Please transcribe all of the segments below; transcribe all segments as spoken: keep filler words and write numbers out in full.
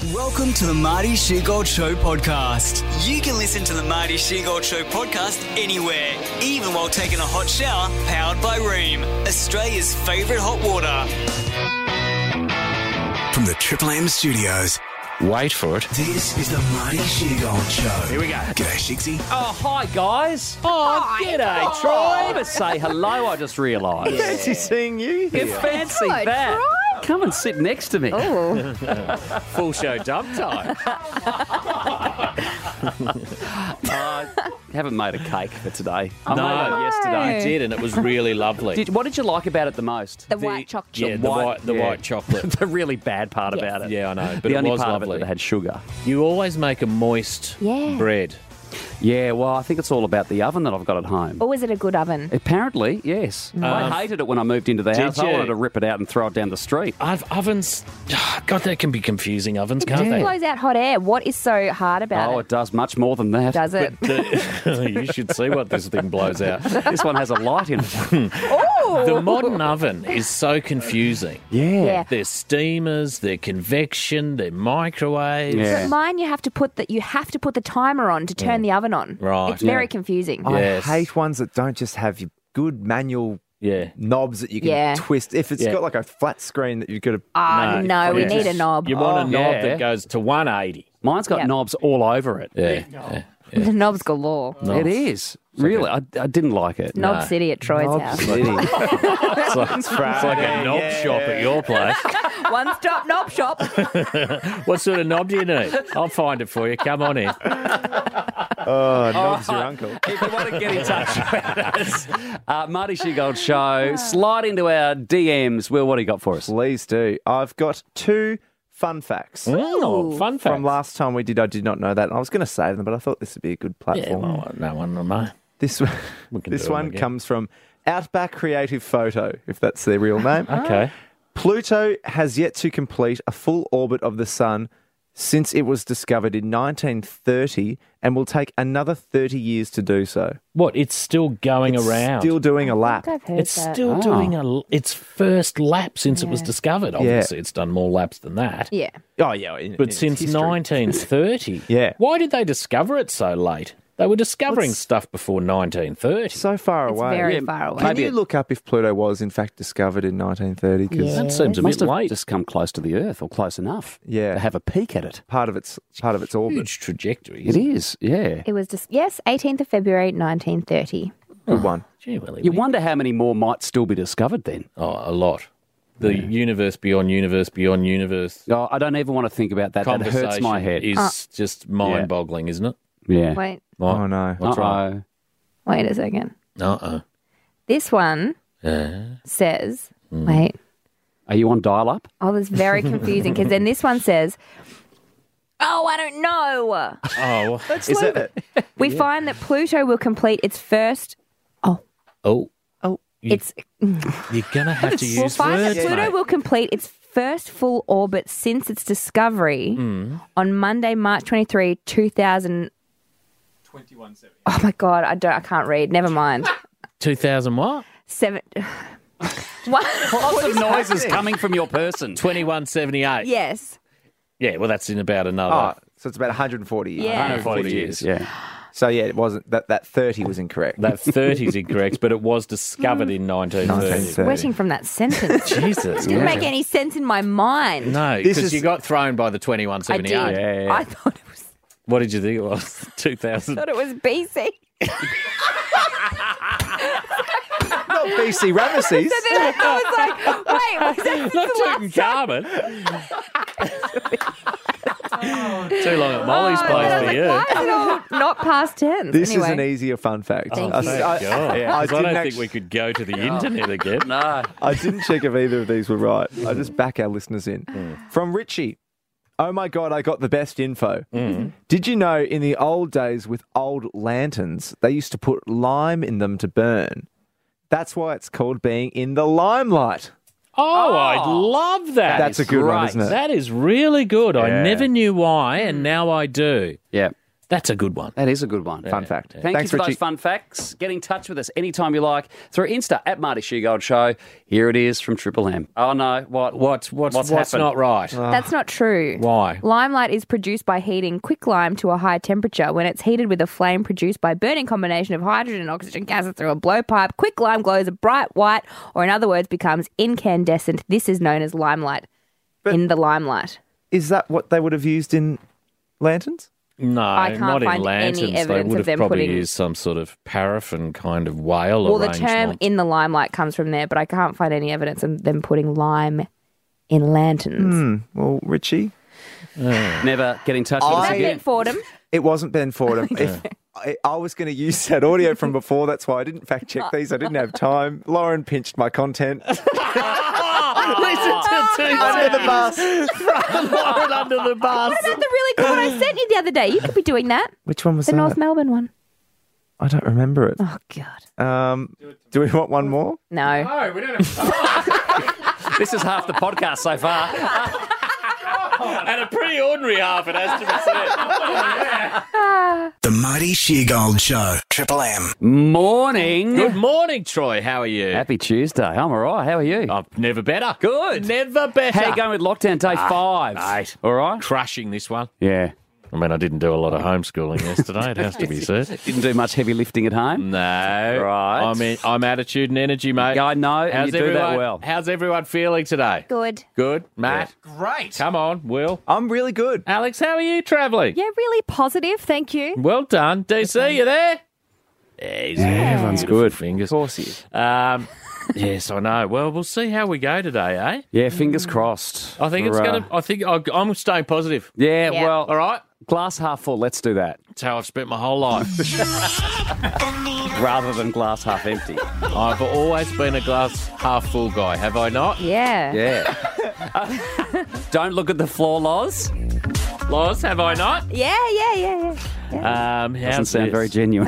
Welcome to the Marty Sheargold Show podcast. You can listen to the Marty Sheargold Show podcast anywhere, even while taking a hot shower, powered by Ream, Australia's favourite hot water. From the Triple M studios. Wait for it. This is the Marty Sheargold Show. Here we go. G'day, Shigsy. Oh, hi, guys. Oh, Hi. g'day, Oh. Troy. I'm going to say hello, I just realised. Fancy seeing you You here. fancy Hello, that? Troy. Come and sit next to me. Oh, Full show dump time. uh, haven't made a cake for today. I No. made one yesterday. I did, and it was really lovely. Did, what did you like about it the most? the white chocolate. yeah, the white- white, the yeah. white chocolate. The really bad part Yes. about it. Yeah, I know, but the it only was part lovely. of it that had sugar. You always make a moist Yeah. bread. Yeah, well, I think it's all about the oven that I've got at home. Or was it a good oven? Apparently, yes. I hated it when I moved into the house. I you? wanted to rip it out and throw it down the street. I've, ovens, God, they can be confusing ovens, can't It they? blows out hot air. What is so hard about Oh, it? it does much more than that. Does it? The- you should see what this thing blows out. This one has a light in it. Oh, The modern oven is so confusing. Yeah. yeah. There's steamers, there's convection, there's microwaves. Yeah. But mine, you have to put the you have to put the timer on to turn the oven on. Right. It's very Yeah. confusing. Yes. I hate ones that don't just have your good manual Yeah. knobs that you can Yeah. twist. If it's Yeah. got like a flat screen that you've got to... Oh, no, we Yeah. need a knob. You want a Oh, knob yeah. that goes to one eighty. Mine's got Yep. knobs all over it. Yeah. yeah. The knobs galore. It is. Really, I, I didn't like it. Knob No. City at Troy's Knob house. City. It's like, it's like a knob shop at your place. One stop knob shop. What sort of knob do you need? I'll find it for you. Come on in. Oh, knob's your uncle. If you want to get in touch with us, uh, Marty Sheargold Show, slide into our D Ms. Will, what do you got for us? Please do. I've got two fun facts. Oh, fun fact. From last time we did, I did not know that. I was going to save them, but I thought this would be a good Yeah, platform. well, no one will know. This one, We can this do 'em one again. comes from Outback Creative Photo, if that's their real name. Okay. Pluto has yet to complete a full orbit of the Sun since it was discovered in nineteen thirty and will take another thirty years to do so. What? It's still going It's around. Still doing a lap. I've heard it's that. still Oh. doing a its first lap since it was Yeah. discovered. Obviously, it's done more laps than that. Yeah. Oh, yeah. in- in But its since history. nineteen thirty. Yeah. Why did they discover it so late? They were discovering What's- stuff before nineteen thirty. So far It's away. very Yeah, far away. Can maybe you it- look up if Pluto was in fact discovered in nineteen thirty? Because Yeah. That seems a Must bit have late. just come close to the Earth, or close enough Yeah. to have a peek at it. part of its part of its orbit. Huge trajectory. It is, yeah. It was just, yes, eighteenth of February, nineteen thirty. Good one. Gee, Willy You wee. wonder how many more might still be discovered then. Oh, a lot. The universe beyond universe beyond universe Oh, I don't even want to think about that. That conversation hurts my head. is just mind-boggling, isn't it? yeah. Wait, What? Oh, no. What's wrong? Uh-oh. wait a second. Uh-oh. This one Uh, says, Hmm. wait, Are you on dial-up? oh, that's very confusing because then this one says, oh, I don't know. oh. Is that, We find that Pluto will complete its first, oh, Oh. oh, its, You're going to have to we'll use find that words, Pluto mate. will complete its first full orbit since its discovery Hmm. on Monday, March twenty-third, two thousand. Oh my God, I don't, I can't read. Never mind. two thousand what? Seven. What? Lots of noises coming from your person. twenty-one seventy-eight. Yes. Yeah, well, that's in about oh, another so it's about one hundred forty years. Yeah. one hundred forty years, yeah. So, yeah, it wasn't, that, that thirty was incorrect. That thirty is incorrect, but it was discovered in nineteen thirty. nineteen thirty. Sweating from that sentence. Jesus. Didn't yeah. make any sense in my mind. No, This because is- you got thrown by the twenty-one I did. seventy-eight. Yeah, yeah. I thought it was. What did you think it was? two thousand. Thought it was B C. Not B C Ramesses. So then I, I was like, wait, was that Not the last Tutankhamun. Too long at Molly's Oh, place I was for like, you. why is it all not past tense? This anyway. is an easier fun fact. Thank I, you. I- Thank God. yeah, I I, didn't don't act- think we could go to the internet again. No. I didn't check if either of these were right. I just back our listeners in. From Richie. Oh my God, I got the best info. Did you know in the old days with old lanterns, they used to put lime in them to burn? That's why it's called being in the limelight. Oh, I love that. That's a good one, great. isn't it? That is really good. I Yeah. never knew why, and now I do. Yeah. That's a good one. That is a good one. Fun fact. Thank Thanks, you for Richie. those fun facts. Get in touch with us anytime you like through Insta at Marty Sheargold Show. Here it is from Triple M. Oh, no. What? What's what's What's what's, happened? not right? That's not true. Why? Limelight is produced by heating quicklime to a high temperature. When it's heated with a flame produced by burning combination of hydrogen and oxygen gases through a blowpipe, quicklime glows a bright white, or in other words, becomes incandescent. This is known as limelight. But- in the limelight. Is that what they would have used in lanterns? No, I can't not find in any lanterns. They evidence would of have them probably putting- used some sort of paraffin kind of whale Well, the arrangement. term in the limelight comes from there, but I can't find any evidence of them putting lime in lanterns. Well, Richie, Never get in touch with us I- again. Ben Fordham. it wasn't Ben Fordham. If I, I was going to use that audio from before, that's why I didn't fact check these. I didn't have time. Lauren pinched my content. Listen to two Under the bus. Lauren under the bus. What about the really good one I sent you the other day? You could be doing that. Which one was The that? North Melbourne one. I don't remember it. Oh, God. Um, do we want one more? No. No, we don't have This is half the podcast so far. And a pretty ordinary half, it has to be said. The Marty Sheargold Show. Triple M. Morning. Good morning, Troy. How are you? Happy Tuesday. I'm all right. How are you? I'm never better. Good. Never better. How you going with lockdown day five? mate. All right? Crushing this one. Yeah. I mean, I didn't do a lot of homeschooling yesterday, it has to be said. Didn't do much heavy lifting at home? No. Right. I'm, in, I'm attitude and energy, mate. Yeah, I know, and How's you do that everyone, well. How's everyone feeling today? Good. Good. Matt? Great. Come on, Will. I'm really good. Alex, how are you travelling? Yeah, really positive. Thank you. Well done. D C, you there? Yeah, he's everyone's beautiful good. Fingers. Of course he is. Um, yes, I know. Well, we'll see how we go today, eh? Yeah, fingers crossed. I think it's For, uh, going to. I think I, I'm staying positive. Yeah, Yeah. well, All right. glass half full. Let's do that. That's how I've spent my whole life. Rather than glass half empty. I've always been a glass half full guy, have I not? Yeah. Yeah. Don't look at the floor, Loz. Loz, have I not? Yeah, yeah, yeah, yeah. Um, Doesn't how's sound this? very genuine.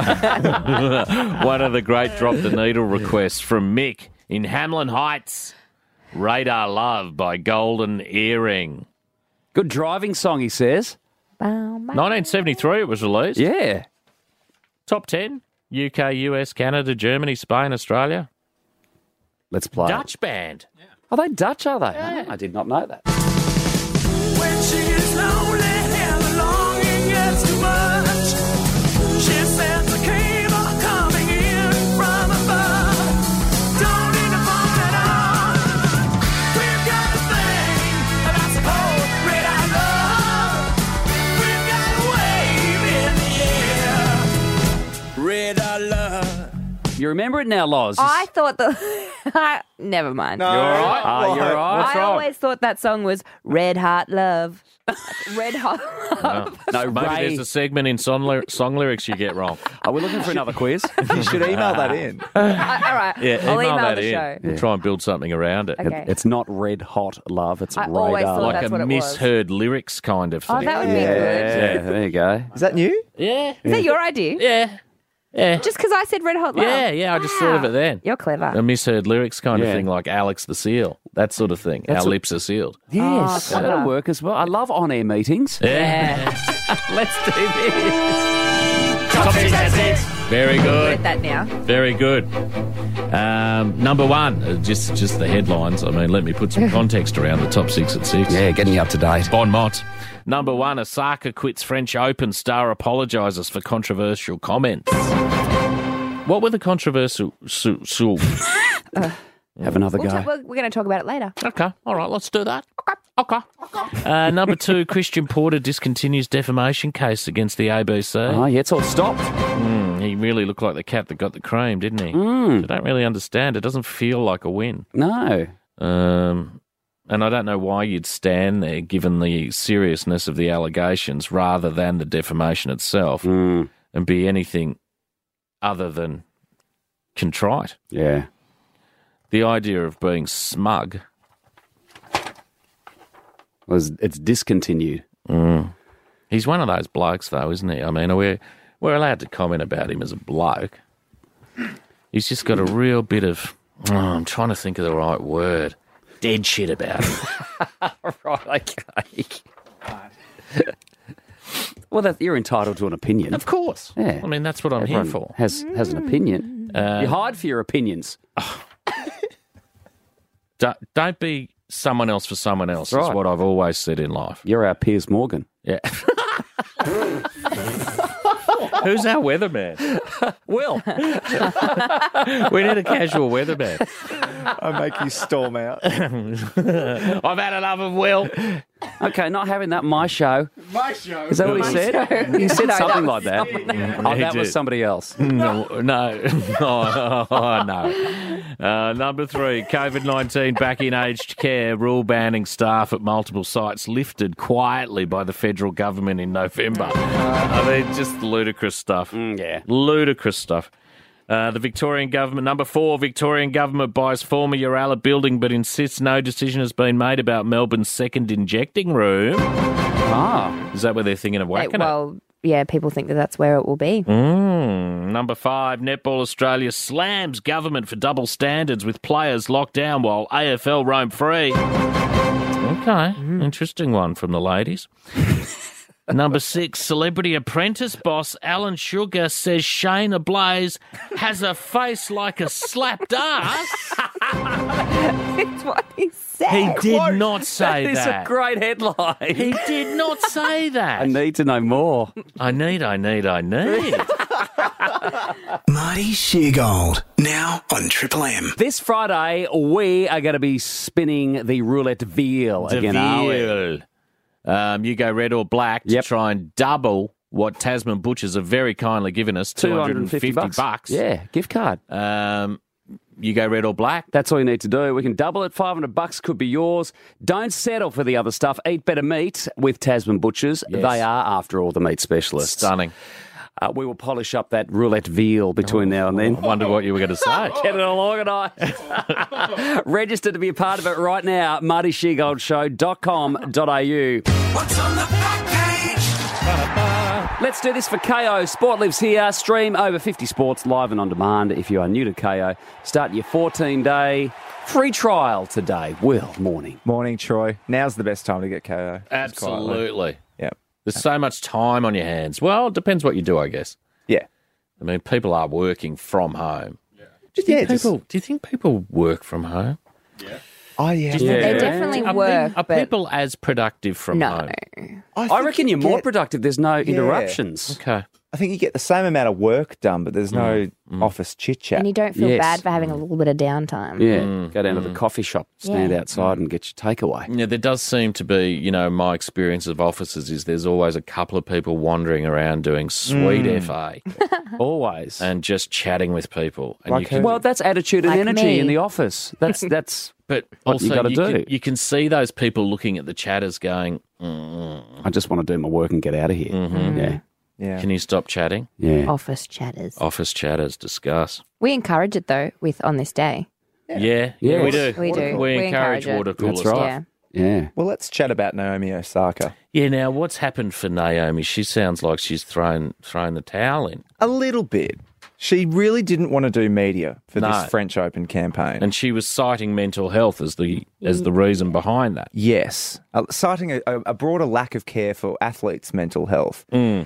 One of the great drop the needle requests from Mick in Hamlin Heights. Radar Love by Golden Earring. Good driving song, he says. Bow, bow. nineteen seventy-three it was released. Yeah. Top ten. U K, U S, Canada, Germany, Spain, Australia. Let's play. Dutch band. Are they Dutch, are they? Oh, I did not know that. When she is lonely and the longing gets too much, she sends a cable coming in from above. Don't need to phone at all. We've got a thing that's called radar love. We've got a wave in the air. Radar love. You remember it now, Loz? I thought the. Never mind. No. You all right? Ah, you're all right. What's I wrong? always thought that song was Red Hot Love. Red Hot Love. No, Maybe Ray. there's a segment in song, ly- song lyrics you get wrong. Are we looking for another quiz? You should email that in. Uh, all right. Yeah, I'll email that the in. show. We'll try and build something around it. Okay. It's not red hot love. It's I radar. always thought Like that's a what it was. misheard lyrics kind of thing. Oh, that would be Yeah. good. Yeah, there you go. Is that new? yeah. Is that your idea? Yeah. Yeah. Just because I said Red Hot Love? Yeah, yeah, I just thought of it then. You're clever. A misheard lyrics kind Yeah. of thing, like Alex the Seal, that sort of thing. That's Our what- lips are sealed. Yes, clever. that'll work as well. I love on-air meetings. Yeah. Let's do this. Very Read good. that now. Very good. Um, number one, uh, just just the headlines. I mean, let me put some context around the top six at six. Yeah, getting you up to date. Bon mot. Number one, Osaka quits French Open. Star apologises for controversial comments. What were the controversial... Su, su, Have another We'll go. ta- we're we're going to talk about it later. Okay, all right, let's do that. Okay. Okay. Uh, number two, Christian Porter discontinues defamation case against the A B C. Oh, yeah, it's all stopped. Mm, he really looked like the cat that got the cream, didn't he? Mm. I don't really understand. It doesn't feel like a win. No. Um, and I don't know why you'd stand there, given the seriousness of the allegations, rather than the defamation itself, Mm. and be anything other than contrite. Yeah. The idea of being smug. Was it's discontinued. He's one of those blokes, though, isn't he? I mean, we're, we're allowed to comment about him as a bloke. He's just got a real bit of, oh, I'm trying to think of the right word, dead shit about him. Right, okay. Well, that, you're entitled to an opinion. Of course. Yeah. I mean, that's what I'm Everyone here for. Has has an opinion. Uh, you hide for your opinions. Don't, don't be someone else for someone else. That's Is right. what I've always said in life. You're our Piers Morgan. Yeah. Who's our weatherman? Will. We need a casual weatherman. I make you storm out. I've had enough of Will. Okay, not having that my show. My show. Is that what he said? He said No, something that like that. Oh, He that was did. somebody else. No, no, oh, oh, no. Uh, number three, COVID nineteen back in aged care, rule banning staff at multiple sites lifted quietly by the federal government in November. I mean, just ludicrous stuff. Mm, yeah. Ludicrous stuff. Uh, the Victorian government, number four, Victorian government buys former Uralla building but insists no decision has been made about Melbourne's second injecting room. Ah. Is that where they're thinking of Hey, whacking it? well, yeah, people think that that's where it will be. Mm, number five, Netball Australia slams government for double standards with players locked down while A F L roam free. Okay, interesting one from the ladies. Number six, Celebrity Apprentice boss Alan Sugar says Shayna Blaze has a face like a slapped ass. That's what he said. He did not say That is that. a great headline. He did not say that. I need to know more. I need, I need, I need. Marty Sheargold, now on Triple M. This Friday, we are going to be spinning the roulette wheel again, are we? Deville. Um, you go red or black Yep. to try and double what Tasman Butchers have very kindly given us, two hundred fifty bucks. bucks. Yeah, gift card. Um, you go red or black. That's all you need to do. We can double it. five hundred bucks could be yours. Don't settle for the other stuff. Eat better meat with Tasman Butchers. Yes. They are, after all, the meat specialists. Stunning. Uh, we will polish up that roulette veal between now and then. I wonder what you were going to say. Get it all organised. Register to be a part of it right now. marty sheargold show dot com dot a u. What's on the back page? Let's do this for K O. Sport lives here. Stream over fifty sports live and on demand. If you are new to K O, start your fourteen-day free trial today. Will, morning. Morning, Troy. Now's the best time to get K O. Just quietly. Absolutely. Yep. There's so much time on your hands. Well, it depends what you do, I guess. Yeah. I mean, people are working from home. Do you Yeah, think just- people? Do you think people work from home? Oh, yeah. They definitely Are, work, pe- are but people as productive from no. home? I think reckon you you're more get- productive. There's no interruptions. Okay. I think you get the same amount of work done, but there's no office chit chat. And you don't feel Yes. bad for having a little bit of downtime. Yeah, go down to the coffee shop, stand Yeah. outside and get your takeaway. Yeah, there does seem to be, you know, my experience of offices is there's always a couple of people wandering around doing sweet F A Always. and just chatting with people. And Like you can, who? Well, that's attitude and Like energy me. in the office. That's that's. but what also you gotta can, do. you can see those people looking at the chatters going, mm, I just want to do my work and get out of here. Yeah, Yeah. can you stop chatting? yeah. Office chatters. Office chatters, discuss. We encourage it though with On This Day. Yeah, yeah, Yes. we do. We do. We, We encourage, encourage it. water cooler That's right. stuff. Yeah. Yeah. Well, let's chat about Naomi Osaka. Yeah, now what's happened for Naomi? She sounds like she's thrown thrown the towel in. A little bit. She really didn't want to do media for No. this French Open campaign. And she was citing mental health as the as the reason behind that. Yes, uh, citing a, a broader lack of care for athletes' mental health.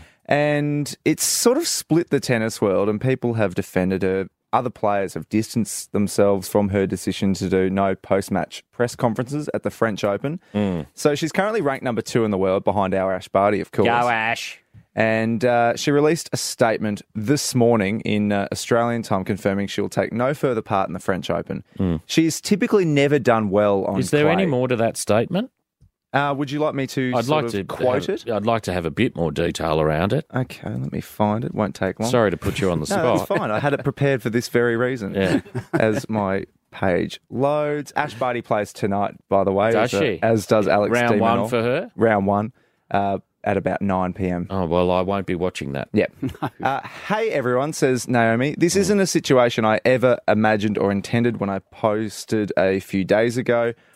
And it's sort of split the tennis world, and people have defended her. Other players have distanced themselves from her decision to do no post-match press conferences at the French Open. So she's currently ranked number two in the world behind our Ash Barty, of course. Ash. And uh, she released a statement this morning in uh, Australian time confirming she'll take no further part in the French Open. She's typically never done well on Is there clay. any more to that statement? Uh, would you like me to I'd sort like of to quote have, it? I'd like to have a bit more detail around it. Okay, let me find it. Won't take long. Sorry to put you on the No, spot. that's fine. I had it prepared for this very reason. Yeah. As my page loads. Ash Barty plays tonight, by the way. Does as, she? As does Alex Round one Demonor. for her? Round one uh, at about nine p.m. Oh, well, I won't be watching that. Yep. Uh, hey, everyone, says Naomi. This isn't a situation I ever imagined or intended when I posted a few days ago.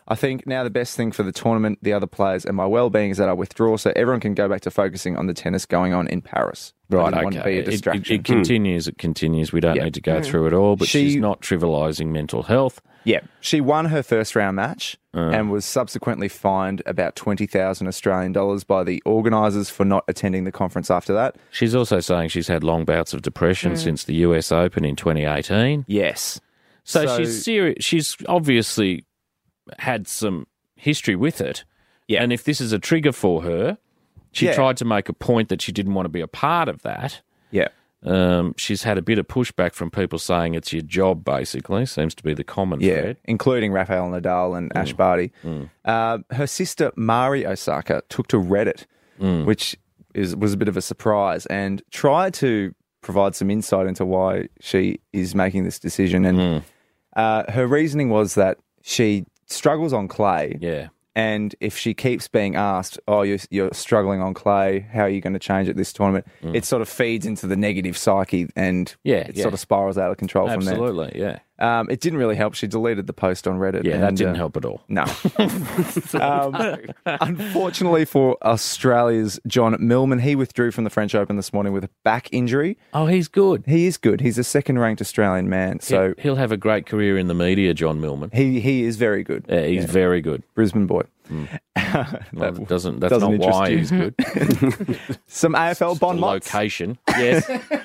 I think now the best thing for the tournament, the other players, and my well-being is that I withdraw so everyone can go back to focusing on the tennis going on in Paris. I Right, didn't okay. want to be a It- distraction. It, it continues, it continues. We don't Yeah. need to go through it all, but She- she's not trivialising mental health. Yeah, she won her first round match and was subsequently fined about twenty thousand Australian dollars by the organisers for not attending the conference after that. She's also saying she's had long bouts of depression since the U S Open in twenty eighteen. Yes. So, So- she's serious. She's obviously had some history with it. Yeah. And if this is a trigger for her, she Yeah. tried to make a point that she didn't want to be a part of that. Yeah. Um, she's had a bit of pushback from people saying it's your job, basically, seems to be the common Yeah, thread. including Rafael Nadal and Ash Barty. Uh, her sister, Mari Osaka, took to Reddit, which is was a bit of a surprise, and tried to provide some insight into why she is making this decision. And uh, her reasoning was that she struggles on clay. Yeah. And if she keeps being asked, oh, you're, you're struggling on clay, how are you going to change at this tournament? It sort of feeds into the negative psyche and Yeah, it yeah. sort of spirals out of control from there. Absolutely, yeah. Um, it didn't really help. She deleted the post on Reddit. Yeah, that and, didn't uh, help at all. No. um, unfortunately for Australia's John Millman, he withdrew from the French Open this morning with a back injury. Oh, he's good. He is good. He's a second-ranked Australian man, so He- he'll have a great career in the media, John Millman. he he is very good. Yeah, he's very good. Brisbane boy. Well, That doesn't that's doesn't not interest why you. he's good. Some A F L The Bon Mots. location. Yes.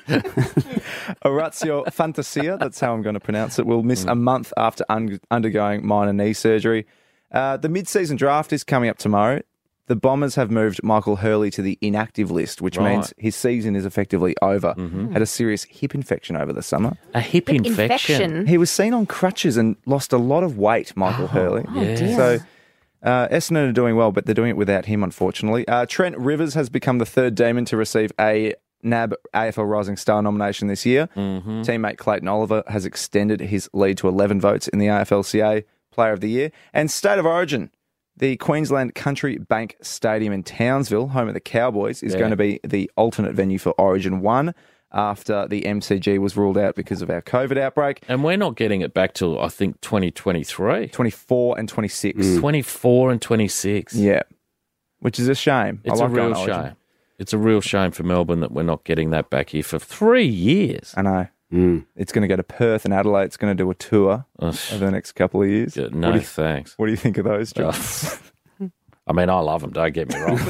Orazio Fantasia, that's how I'm going to pronounce it, will miss a month after un- undergoing minor knee surgery. Uh, the mid-season draft is coming up tomorrow. The Bombers have moved Michael Hurley to the inactive list, which Right. means his season is effectively over. Had a serious hip infection over the summer. A hip, infection. Infection. He was seen on crutches and lost a lot of weight, Michael Hurley. yeah. So uh, Essendon are doing well, but they're doing it without him, unfortunately. Uh, Trent Rivers has become the third Demon to receive a N A B A F L Rising Star nomination this year. Mm-hmm. Teammate Clayton Oliver has extended his lead to eleven votes in the A F L C A Player of the Year. And State of Origin, the Queensland Country Bank Stadium in Townsville, home of the Cowboys, is Yeah. going to be the alternate venue for Origin one after the M C G was ruled out because of our COVID outbreak. And we're not getting it back till, I think, twenty twenty-three. twenty-four and twenty-six. twenty-four and twenty-six. Yeah, which is a shame. I It's like a real going to Origin. shame. It's a real shame for Melbourne that we're not getting that back here for three years. I know. It's going to go to Perth and Adelaide. It's going to do a tour Ugh. over the next couple of years. Yeah, what, no, do you, thanks. what do you think of those, John? I mean, I love them, don't get me wrong.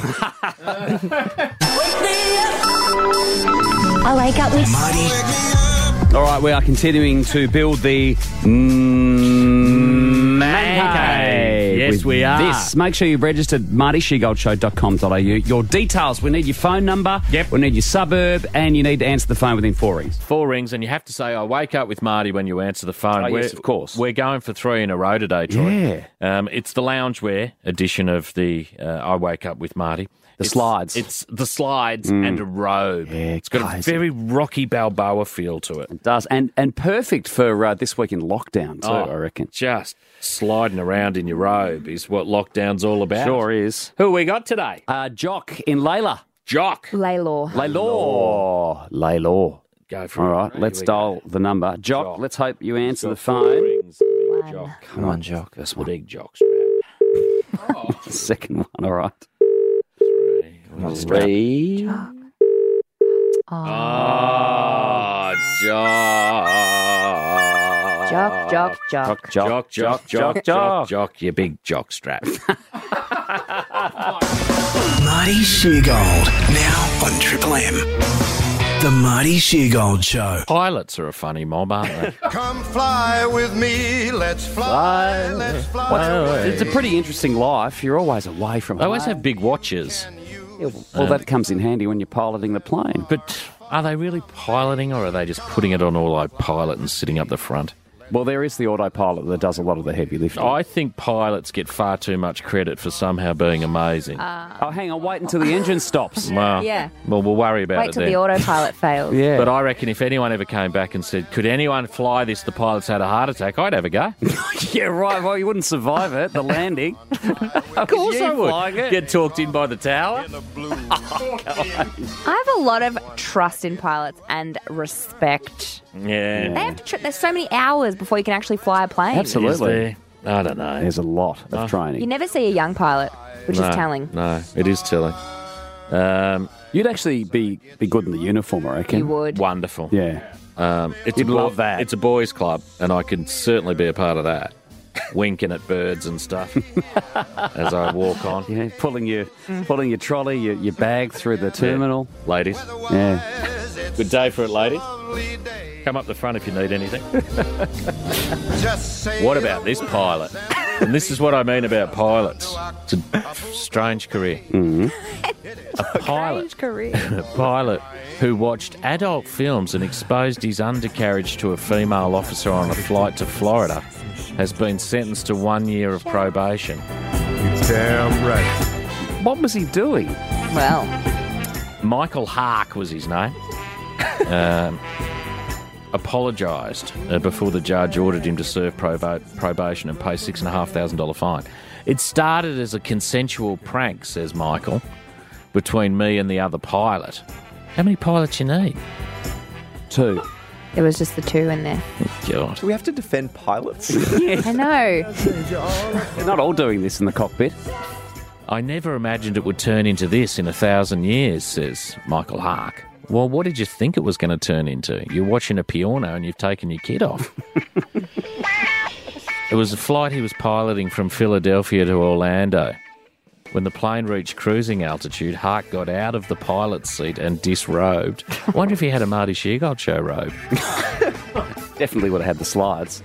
I wake up with All right, we are continuing to build the mm, man cave. Yes, with we are. This. Make sure you've registered marty shegold show dot com dot a u. Your details. We need your phone number. Yep. We need your suburb, and you need to answer the phone within four rings. Four rings, and you have to say, I wake up with Marty when you answer the phone. Oh, We're- yes, of course. We're going for three in a row today, Troy. Yeah. Um, it's the loungewear edition of the uh, I Wake Up with Marty. The It's- slides. It's the slides and a robe. Yeah, it's got crazy. a very Rocky Balboa feel to it. It does, and and perfect for uh, this week in lockdown too. Oh, I reckon. Just sliding around in your robe is what lockdown's all about. Sure is. Who we got today? Uh, Jock in Layla. Jock. Laylaw. Laylaw. Laylaw. Go for All it. right, Here let's we go. dial the number. Jock, Jock. let's hope you answer the Got four phone. rings, the big Jock. Come on, Jock. First The one. big Jock strap. The second one, all right. Three. Three. Oh, Jock. Jock, jock, jock. Jock, Jock, jock, jock, jock, jock, you big jock strap. Marty Sheargold, now on Triple M. The Marty Sheargold Show. Pilots are a funny mob, aren't they? Come fly with me, let's fly, let's fly. It's a pretty interesting life. You're always away from They always home. have big watches. Well, that comes in handy when you're piloting the plane. But are they really piloting, or are they just putting it on autopilot and sitting up the front? Well, there is the autopilot that does a lot of the heavy lifting. I think pilots get far too much credit for somehow being amazing. Oh, hang on, wait until the engine stops. well, Yeah. well, we'll worry about Wait it till then. the autopilot fails. Yeah. But I reckon if anyone ever came back and said, could anyone fly this, the pilot's had a heart attack, I'd have a go. yeah, right. Well, you wouldn't survive it, the landing. Of course you I would. flying it? Get talked in by the tower. I have a lot of trust in pilots and respect. Yeah. They have to. Tr- there's so many hours before you can actually fly a plane. Absolutely. Is there? I don't know. There's a lot of Oh. training. You never see a young pilot, which no, is telling. No, it is telling. Um, You'd actually be, be good in the uniform, I reckon. You would. wonderful. Yeah. Um, it's You'd a bo- love that. It's a boys' club, and I can certainly be a part of that. Winking at birds and stuff as I walk on. Yeah, pulling your pulling your trolley, your, your bag through the terminal. Ladies, Yeah. good day for it, ladies. Come up the front if you need anything. Just say What about this pilot? And this is what I mean about pilots. It's a strange career. Mm-hmm. A pilot, Strange career. a pilot who watched adult films and exposed his undercarriage to a female officer on a flight to Florida has been sentenced to one year of probation. damn right. What was he doing? Well, Michael Hark was his name. Um, apologised uh, before the judge ordered him to serve provo- probation and pay six and a half thousand dollar fine. It started as a consensual prank, says Michael, between me and the other pilot. How many pilots you need? Two. there was just the two in there. God. Do we have to defend pilots? I know. They're not all doing this in the cockpit. I never imagined it would turn into this in a thousand years, says Michael Hark. Well, what did you think it was going to turn into? You're watching a piano and you've taken your kid off. It was a flight he was piloting from Philadelphia to Orlando. When the plane reached cruising altitude, Hark got out of the pilot's seat and disrobed. I wonder if he had a Marty Sheargold show robe. Definitely would have had the slides.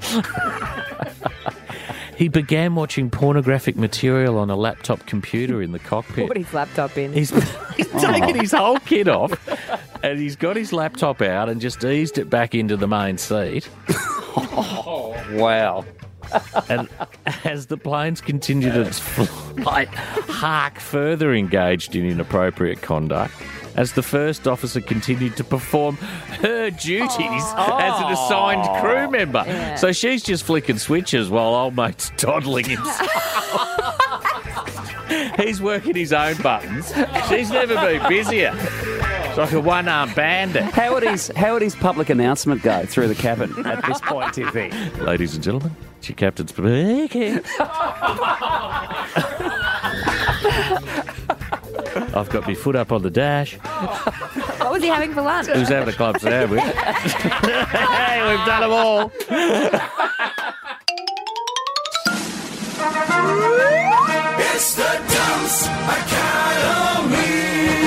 He began watching pornographic material on a laptop computer in the cockpit. Put his laptop in. He's, he's taken his whole kit off and he's got his laptop out and just eased it back into the main seat. Wow. And as the planes continued its flight, Hark further engaged in inappropriate conduct as the first officer continued to perform her duties as an assigned crew member. Yeah. So she's just flicking switches while old mate's dawdling himself. He's working his own buttons. She's never been busier. It's like a one-armed bandit. How would his how would his public announcement go through the cabin at this point, do you think? Ladies and gentlemen, it's your captain's speaking. I've got my foot up on the dash. What was he having for lunch? Who's having a club sandwich? Hey, we've done them all. It's the Dunce Academy.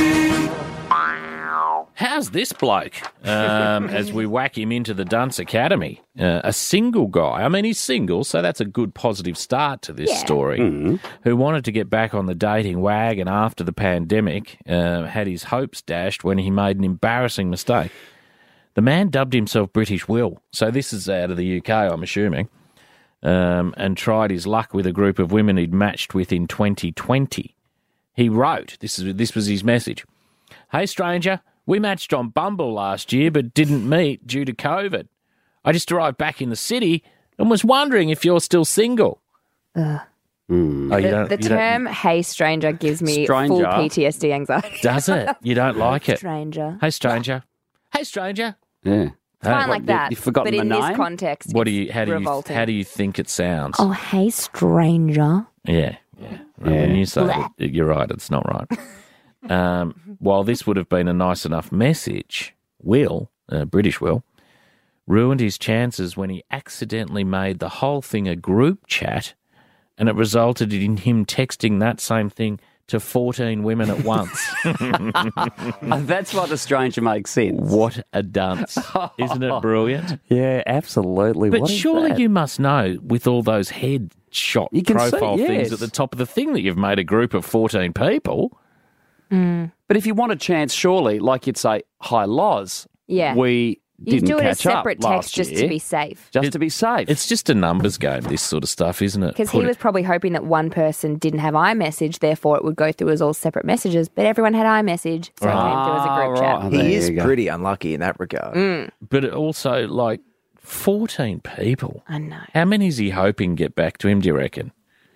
How's this bloke? Um, as we whack him into the Dunce Academy, uh, a single guy. I mean, he's single, so that's a good positive start to this Yeah. story. Who wanted to get back on the dating wagon after the pandemic, uh, had his hopes dashed when he made an embarrassing mistake. The man dubbed himself British Will, so this is out of the U K, I'm assuming, um, and tried his luck with a group of women he'd matched with in twenty twenty. He wrote, this is this was his message. Hey, stranger, we matched on Bumble last year but didn't meet due to COVID. I just arrived back in the city and was wondering if you're still single. Oh, you The, don't- the you don't- term "Hey stranger" gives me full Stranger. P T S D anxiety. Does it? You don't like it? Stranger. Hey, stranger. Hey, stranger. Yeah. Fine like you- that. you've forgotten but in the this name? context, What do it's you? How do you? revolting. How do you think it sounds? Oh, hey stranger. Yeah, yeah. Well, When Yeah. you say it, you're right. It's not right. Um, while this would have been a nice enough message, Will, uh, British Will, ruined his chances when he accidentally made the whole thing a group chat, and it resulted in him texting that same thing to fourteen women at once. That's why the stranger makes sense. What a dunce. Isn't it brilliant? Yeah, absolutely. But What is surely that? you must know, with all those headshot You can see, profile things yes. at the top of the thing, that you've made a group of fourteen people. But if you want a chance, surely, like you'd say, hi, Loz. Yeah. We You didn't do it as catch up separate last text just year, to be safe. just It- to be safe. It's just a numbers game, this sort of stuff, isn't it? Because he Put it- was probably hoping that one person didn't have iMessage, therefore it would go through as all separate messages. But everyone had iMessage, so it came through as a group Ah, chat. right. There He is you go. pretty unlucky in that regard. But it also, like, fourteen people. I know. How many is he hoping get back to him, do you reckon?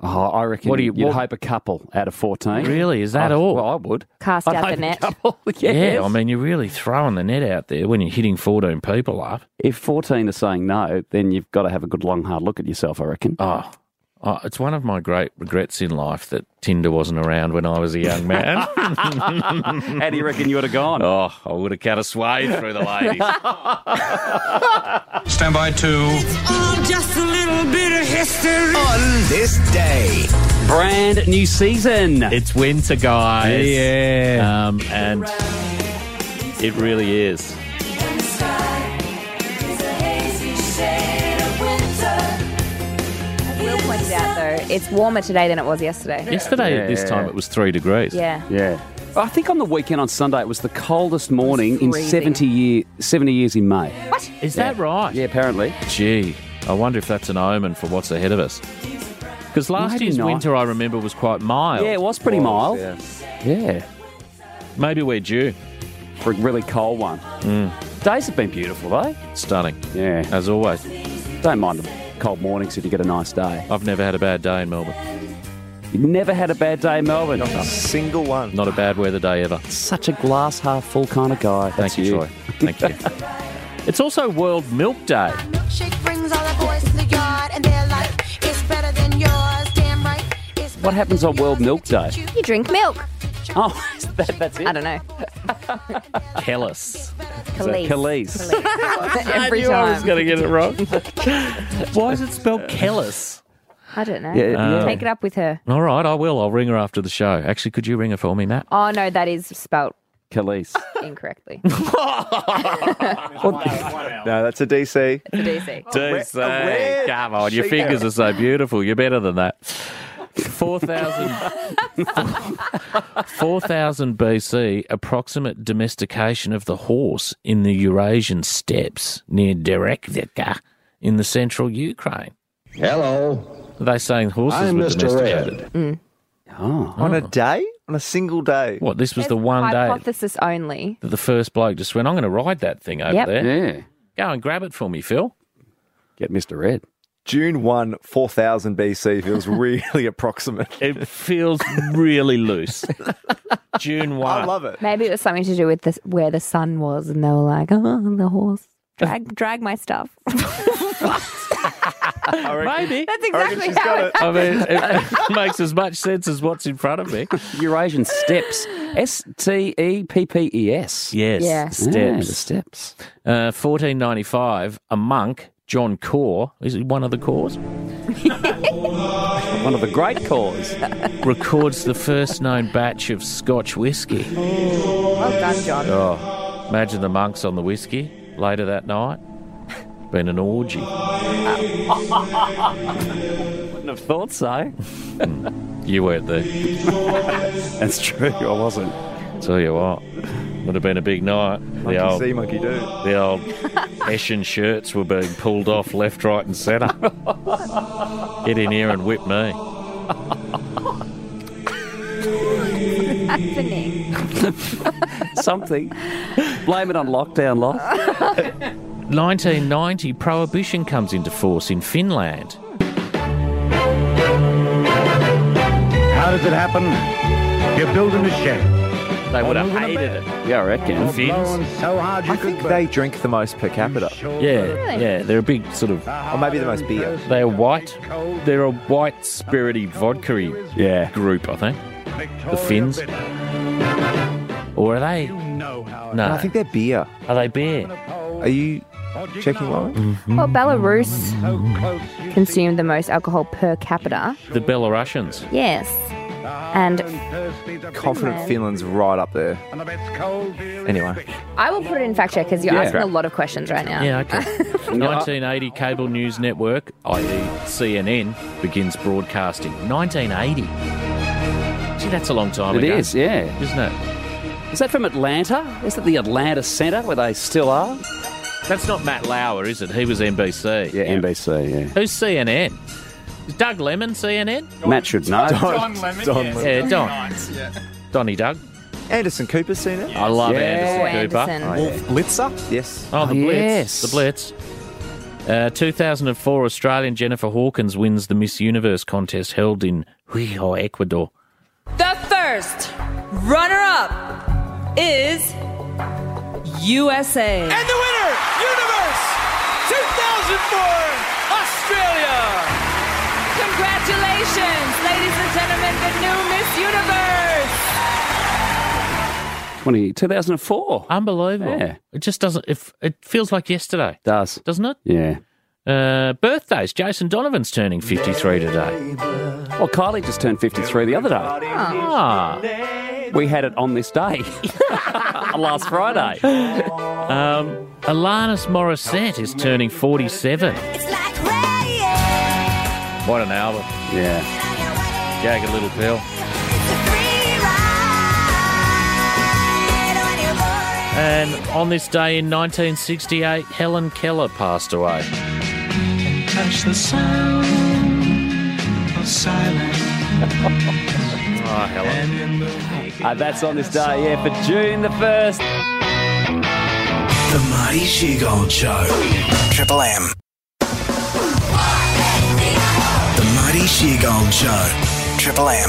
Oh, I reckon What do you- you'd what- hope a couple out of fourteen. Really? Is that Oh, all? Well, I would. Cast I'd out the hope a net. couple, yes. Yeah, I mean, you're really throwing the net out there when you're hitting fourteen people up. If fourteen are saying no, then you've got to have a good long hard look at yourself, I reckon. Oh, oh, it's one of my great regrets in life that Tinder wasn't around when I was a young man. How do you reckon you would have gone? Oh, I would have cut a swathe through the ladies. Stand by two. Just a little bit of history. On this day. Brand new season. It's winter, guys. Yeah. Um, and it really is. Will pointed out, though, it's warmer today than it was yesterday. Yesterday Yeah. at this time it was three degrees. Yeah. Yeah. I think on the weekend on Sunday it was the coldest morning in freezing. seventy, year, seventy years in May. What? Is that right? Yeah, apparently. Gee, I wonder if that's an omen for what's ahead of us. Because last Maybe year's not. winter, I remember, was quite mild. Yeah, it was pretty mild. Yeah. Yeah. Maybe we're due. For a really cold one. Days have been beautiful, though. Stunning, Yeah. as always. Don't mind the cold mornings if you get a nice day. I've never had a bad day in Melbourne. You've never had a bad day in Melbourne. Single one. Not a bad weather day ever. Such a glass half full kind of guy. Thank That's you, Troy. Thank you. It's also World Milk Day. Milkshake brings all the boys to the yard, and they're like, it's better than yours, damn right. It's What happens on World Milk Day? You drink milk. Oh, that, that's it. I don't know. Kellis. Khalees. Khalees. Khalees. Every I knew I was time. going to get it wrong. Why is it spelled Kellis? I don't know. Yeah, yeah. Take it up with her. All right, I will. I'll ring her after the show. Actually, could you ring her for me, Matt? Oh, no, that is spelt Khalees. incorrectly. No, that's a D C. It's a D C. Do say, red come on, your sheet. fingers are so beautiful. You're better than that. four thousand four thousand B C, approximate domestication of the horse in the Eurasian steppes near Derekvka in the central Ukraine. Hello. Are they saying horses I'm were Mister domesticated? Oh. On a day? On a single day? What, this was the one day Hypothesis only. that the first bloke just went, I'm going to ride that thing over Yep. there. Yeah. Go and grab it for me, Phil. Get Mister Red. June first, four thousand B C feels really approximate. It feels really loose. June first. I love it. Maybe it was something to do with this, where the sun was, and they were like, oh, the horse. Drag, drag my stuff. I reckon, Maybe. That's I reckon exactly she's how got it it. I mean, it makes as much sense as what's in front of me. Eurasian steppes. S T E P P E S. Yes, Yeah. Yeah, steps. the steps. Uh, fourteen ninety-five, a monk, John Core, is he one of the Cores? One of the great cores. Records the first known batch of Scotch whiskey. Well done, John. Oh, imagine the monks on the whiskey later that night. Been an orgy. Wouldn't have thought so. You weren't there. That's true. I wasn't. Tell you what, would have been a big night. Monkey The old, see, monkey do. the old Hessian shirts were being pulled off left, right, and centre. Get in here and whip me. Happening. Something. Blame it on lockdown, lot. nineteen ninety, prohibition comes into force in Finland. How does it happen? You're building a shed. They would have hated it. Yeah, I reckon. The Finns? Blowing so hard you I could think burn. they drink the most per capita. Yeah, yeah. They're a big sort of. Or maybe the most beer. They're white. They're a white, spirity, vodka-y Yeah. group, I think. The Finns. Or are they? know how No. I think they're beer. Are they beer? Are you checking one? Well, Belarus so close you consumed the most alcohol per capita. The Belarusians. Yes. And thirsty to Confident Finland. Finland's right up there. and if it's cold, dear, Anyway. I will put it in fact check because you're Yeah. asking a lot of questions right now. Yeah, okay. nineteen eighty Cable News Network, that is. C N N, begins broadcasting. nineteen eighty. Gee, that's a long time It ago. is, yeah. Isn't it? Is that from Atlanta? Is that the Atlanta Centre where they still are? That's not Matt Lauer, is it? He was N B C. Yeah, N B C, yeah. Who's C N N? Is Doug Lemon C N N? Matt should know. Don Lemon. Don Lemon. Yeah, Don. Donnie Doug. Anderson Cooper's seen it? I love Yeah. Anderson Oh, Cooper. Anderson. Wolf Blitzer? Yes. Oh, the Oh, Blitz. yes. The Blitz. Uh, two thousand four, Australian Jennifer Hawkins wins the Miss Universe contest held in Quito, Ecuador. The first runner-up is U S A. And the winner, Universe two thousand four, Australia. Congratulations, ladies and gentlemen, the new Miss Universe. twenty, two thousand four. Unbelievable. Yeah. It just doesn't, it, it feels like yesterday, Does. doesn't it? Yeah. Uh, birthdays. Jason Donovan's turning fifty-three today. Well, Kylie just turned fifty-three the other day. Ah. We had it on this day. Last Friday. Um, Alanis Morissette is turning forty-seven. What an album. Yeah. Jagged Little Pill. And on this day in nineteen sixty-eight, Helen Keller passed away. Touch the sound of silence. Oh, Helen. Uh, that's on this day, yeah, for June the first. The Marty Sheargold Show. Triple M. The Marty Sheargold Show. Triple M.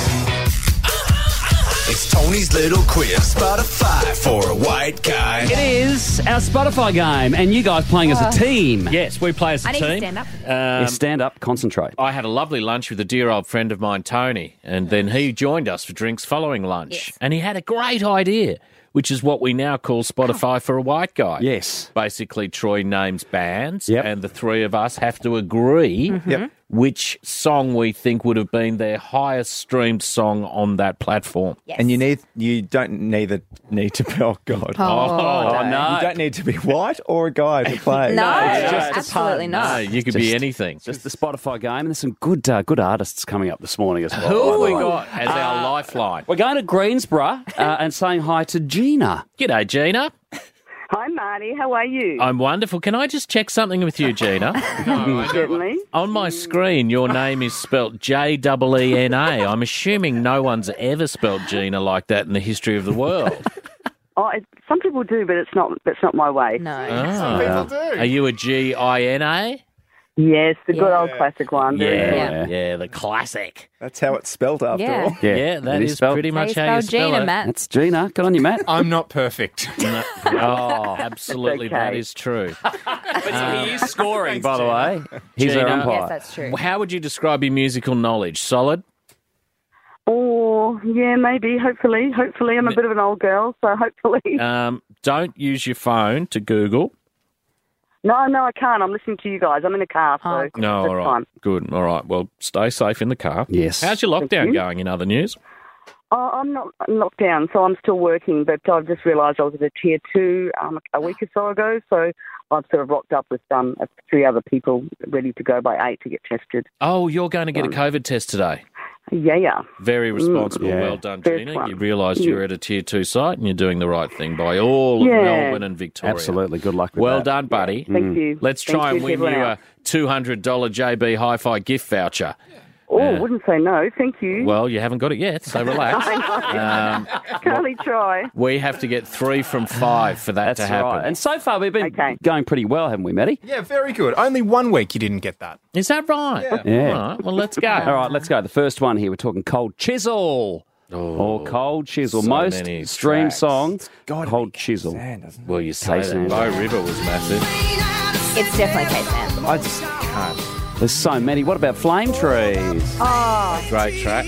It's Tony's little quiz. Spotify for a white guy. It is our Spotify game, and you guys playing as a team. Yes, we play as a I need team. to stand up. Um, Yeah, stand up, concentrate. I had a lovely lunch with a dear old friend of mine, Tony, and then he joined us for drinks following lunch. Yes. And he had a great idea, which is what we now call Spotify for a white guy. Yes. Basically, Troy names bands, Yep. and the three of us have to agree Yep. which song we think would have been their highest streamed song on that platform. Yes. And you need you don't neither need to be oh god. Oh, Oh, no. You don't need to be white or a guy to play. No, It's just a absolutely pun. not. No, you could be Just- anything. Just the Spotify game, and there's some good uh, good artists coming up this morning as well. Who have we by the way. got as our lifeline? We're going to Greensborough uh, and saying hi to Gina. G'day, Gina. Hi, Marty. How are you? I'm wonderful. Can I just check something with you, Gina? Certainly. On my screen, your name is spelt J E E N A. I'm assuming no one's ever spelt Gina like that in the history of the world. Oh, it, some people do, but it's not. That's not my way. No. Ah. Are you a G I N A? Yes, the good Yeah. old classic one. Very Yeah, good. yeah, the classic. That's how it's spelled after Yeah. all. Yeah, that it is spelled- pretty How you much how you spell spell Gina, it. Matt? That's Gina. Good on you, Matt. I'm not perfect. No. Oh, absolutely, It's okay. that is true. But he is scoring, by the way. He's Gina. our umpire. Yes, that's true. How would you describe your musical knowledge? Solid? Oh, yeah, maybe. Hopefully, hopefully, I'm a bit of an old girl, so hopefully. Um, don't use your phone to Google. no, no, I can't. I'm listening to you guys. I'm in a car, so Oh, No, that's all right. fine. Good. All right. Well, stay safe in the car. Yes. How's your lockdown you. going in other news? Oh, I'm not locked down, so I'm still working, but I've just realised I was at a tier two um, a week or so ago, so I've sort of rocked up with um, three other people ready to go by eight to get tested. Oh, you're going to get a COVID test today. Yeah, yeah. Very responsible. Yeah. Well done, First Gina. one. You realised you were at a tier two site and you're doing the right thing by all of Yeah. Melbourne and Victoria. Absolutely. Good luck with Well that. done, buddy. Thank you. Let's Thank try and to win you everyone a else. two hundred dollars J B Hi-Fi gift voucher. Oh, Uh, wouldn't say no. Thank you. Well, you haven't got it yet, so relax. um, Can only try. we have to get three from five for that That's to happen. right. And so far, we've been Okay. going pretty well, haven't we, Matty? Yeah, very good. Only one week you didn't get that. Is that right? Yeah. Yeah. All right, well, let's go. All right, let's go. The first one here, we're talking Cold Chisel. Oh, Or Cold Chisel. so Most many streamed tracks. song, Gotta Cold be Chisel. Sand, doesn't it? Well, you say K-San. that. Bow River was massive. It's definitely K-San. I just can't. There's so many. What about Flame Trees? Oh, Great track.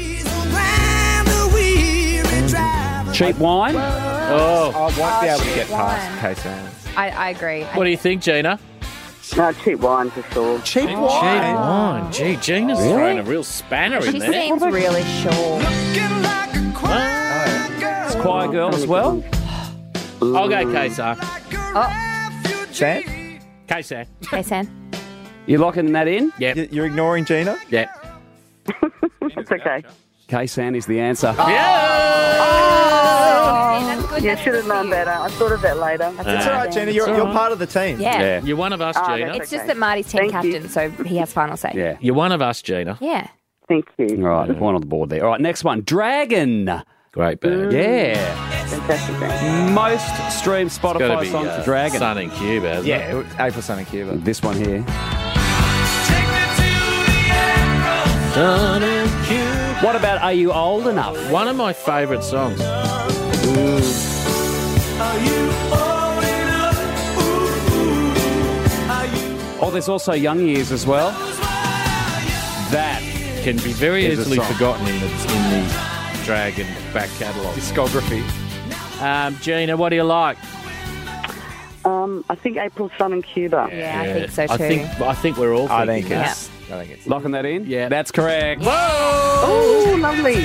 Cheap Wine? Oh, I won't be able to get Wine. past K-San. I, I agree. what do you think, Gina? No, cheap wine for sure. Cheap Cheap wine. wine. Gee, Gina's Really? throwing a real spanner She in there. seems really sure. It's Choir Girl as well. I'll go K-San. Oh, San? K-San. K-San. You locking that in? Yep. Y- You're ignoring Gina? Yep. It's okay. K-San is the answer. Oh, that's good. Yeah, That's should have good known for you. better. I thought of that later. That's It's all right, Gina. You're, you're part of the team. Yeah. Yeah. You're one of us, Ah, Gina. that's It's just Okay. that Marty's team Thank you. captain, so he has final say. Yeah. You're one of us, Gina. Yeah. Thank you. All right, point on the board there. All right, next one. Dragon. Great band. Yeah. fantastic band. Most streamed Gotta Spotify be, songs uh, for Dragon. Sun in Cuba, hasn't Yeah, it? April Sun in Cuba. This one here. Sun in Cuba. What about Are You Old Enough? One of my favourite songs. Oh, there's also Young Years as well. That Can be very Here's a easily song. forgotten in the, in the Dragon back catalogue. Discography. Um, Gina, what do you like? Um, I think April Sun in Cuba. Yeah, I think so too. I think I think we're all I thinking think that. it's. I think it's. locking that in? Yeah. That's correct. Oh, lovely.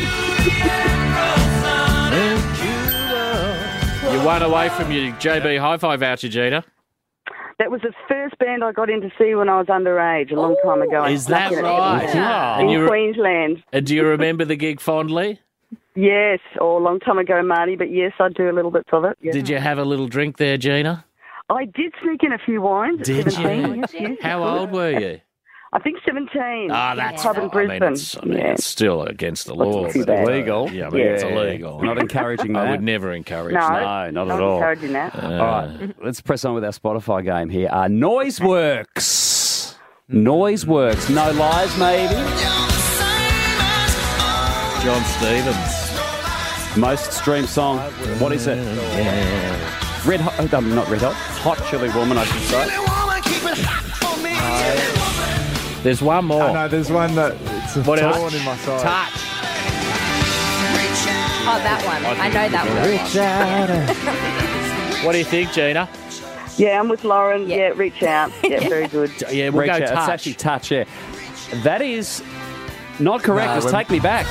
You're one away from your J B Hi-Fi voucher, Gina. That was the first band I got in to see when I was underage, a long time ago. I Is that snuck in right? it. Yeah. In And you were- Queensland. And do you remember the gig fondly? Yes, or a long time ago, Marty, but yes, I do a little bit of it. Yeah. Did you have a little drink there, Gina? I did sneak in a few wines. at Did seventeen. you? Yes, yes, How of course. old were you? I think seventeen. Ah, that's Pub in I mean, Brisbane. it's, I mean, yeah. it's still against the Wasn't law. too but bad. Illegal. Yeah, I mean, it's Yeah. illegal. Not encouraging that. I would never encourage No, that. No, not not at all. encouraging that. Uh, All right, let's press on with our Spotify game here. Uh, Noiseworks. Noiseworks. No Lies, maybe. John Stevens. Most streamed song. What is it? Red Hot. Um, not Red Hot. Hot Chili Woman, I should say. There's one more. Oh, no, there's one that it's a What else? thorn in my side. Touch. Oh, that one. I know that one. What do you think, Gina? Yeah, I'm with Lauren. Yeah. Yeah, reach out. Yeah, very good. Yeah, we'll Reach go out. It's touch. actually Touch, yeah. That is not correct. No, Let's we're- take me back.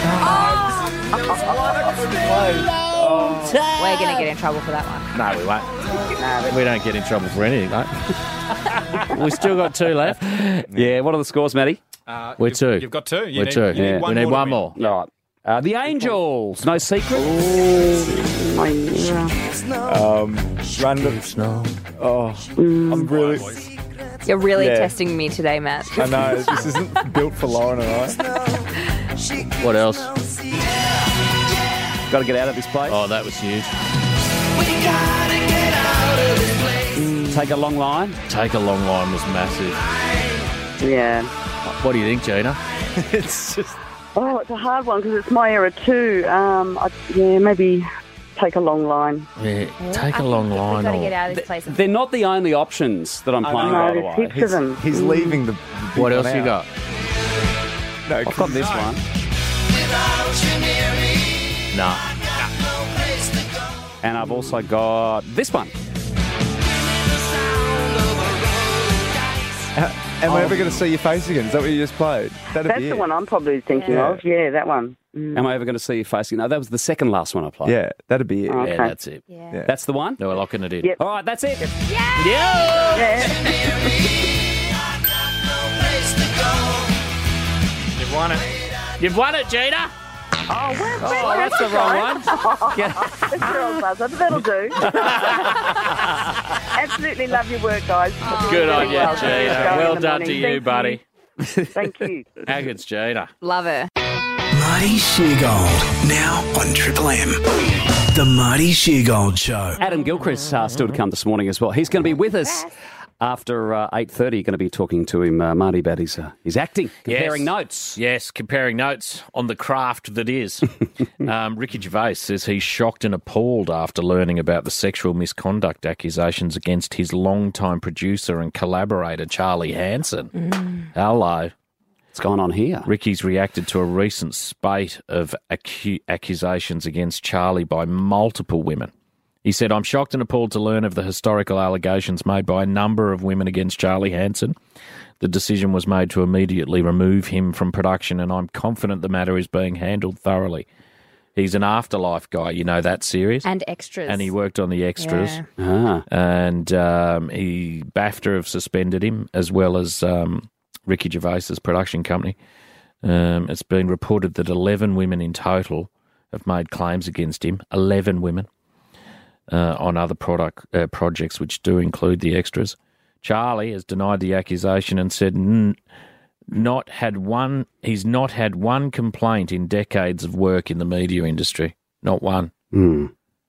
We're going to get in trouble for that one. No, we won't. We don't get in trouble for anything, mate. we still got two left. Yeah, what are the scores, Matty? Uh, We're you've, two. You've got two. You We're need, two. You need Yeah. one we need more to one win. more. All right. Uh, the Angels. No secret. My mirror. Um, random snow. Oh, I'm really. You're really Yeah. testing me today, Matt. I know this isn't built for Lauren and I. What else? Got to get out of this place. Oh, that was huge. Take a long line. Take a long line was massive. Yeah. What do you think, Gina? It's just. Oh, it's a hard one because it's my era too. Um, I, yeah, maybe take a long line. Yeah, take a long line. We've got to or- get out of this place. They're not the only options that I'm playing, No, by the there's way. heaps of He's, them. he's leaving the. the big What one else you out. got? No, I've got this one. Nah. And I've also got this one. Am I ever going to see your face again? Is that what you just played? That'd That's be the it. one I'm probably thinking Yeah. of. Yeah, that one. Mm. Am I ever going to see you facing? No, that was the second last one I played. Yeah, that'd be it. Okay. Yeah, that's it. Yeah. Yeah. That's the one? No, we're locking it in. Yep. All right, that's it. Yeah. Yeah. You've won it. You've won it, Gina. Oh, where's Oh, that's the wrong one. That's the wrong buzzer, but that'll do. Absolutely love your work, guys. Good Really on you, well. Gina. Going in Well the done morning. to you, Thank buddy. Thank you. How good's Gina? Love her. Marty Sheargold, now on Triple M. The Marty Sheargold Show. Adam Gilchrist uh, still to come this morning as well. He's going to be with us after uh, eight thirty. Going to be talking to him, uh, Marty, about his, uh, his acting, comparing Yes. notes. Yes, comparing notes on the craft that is. um, Ricky Gervais says he's shocked and appalled after learning about the sexual misconduct accusations against his longtime producer and collaborator, Charlie Hanson. Hello. What's going on here? Ricky's reacted to a recent spate of acu- accusations against Charlie by multiple women. He said, I'm shocked and appalled to learn of the historical allegations made by a number of women against Charlie Hanson. The decision was made to immediately remove him from production, and I'm confident the matter is being handled thoroughly. He's an Afterlife guy, you know that series? And extras. And he worked on the extras. Yeah. Ah. And um, he BAFTA have suspended him, as well as um, Ricky Gervais's production company. Um, it's been reported that eleven women in total have made claims against him. eleven women. Uh, on other product uh, projects, which do include the extras. Charlie has denied the accusation and said n- not had one. He's not had one complaint in decades of work in the media industry. Not one. Mm.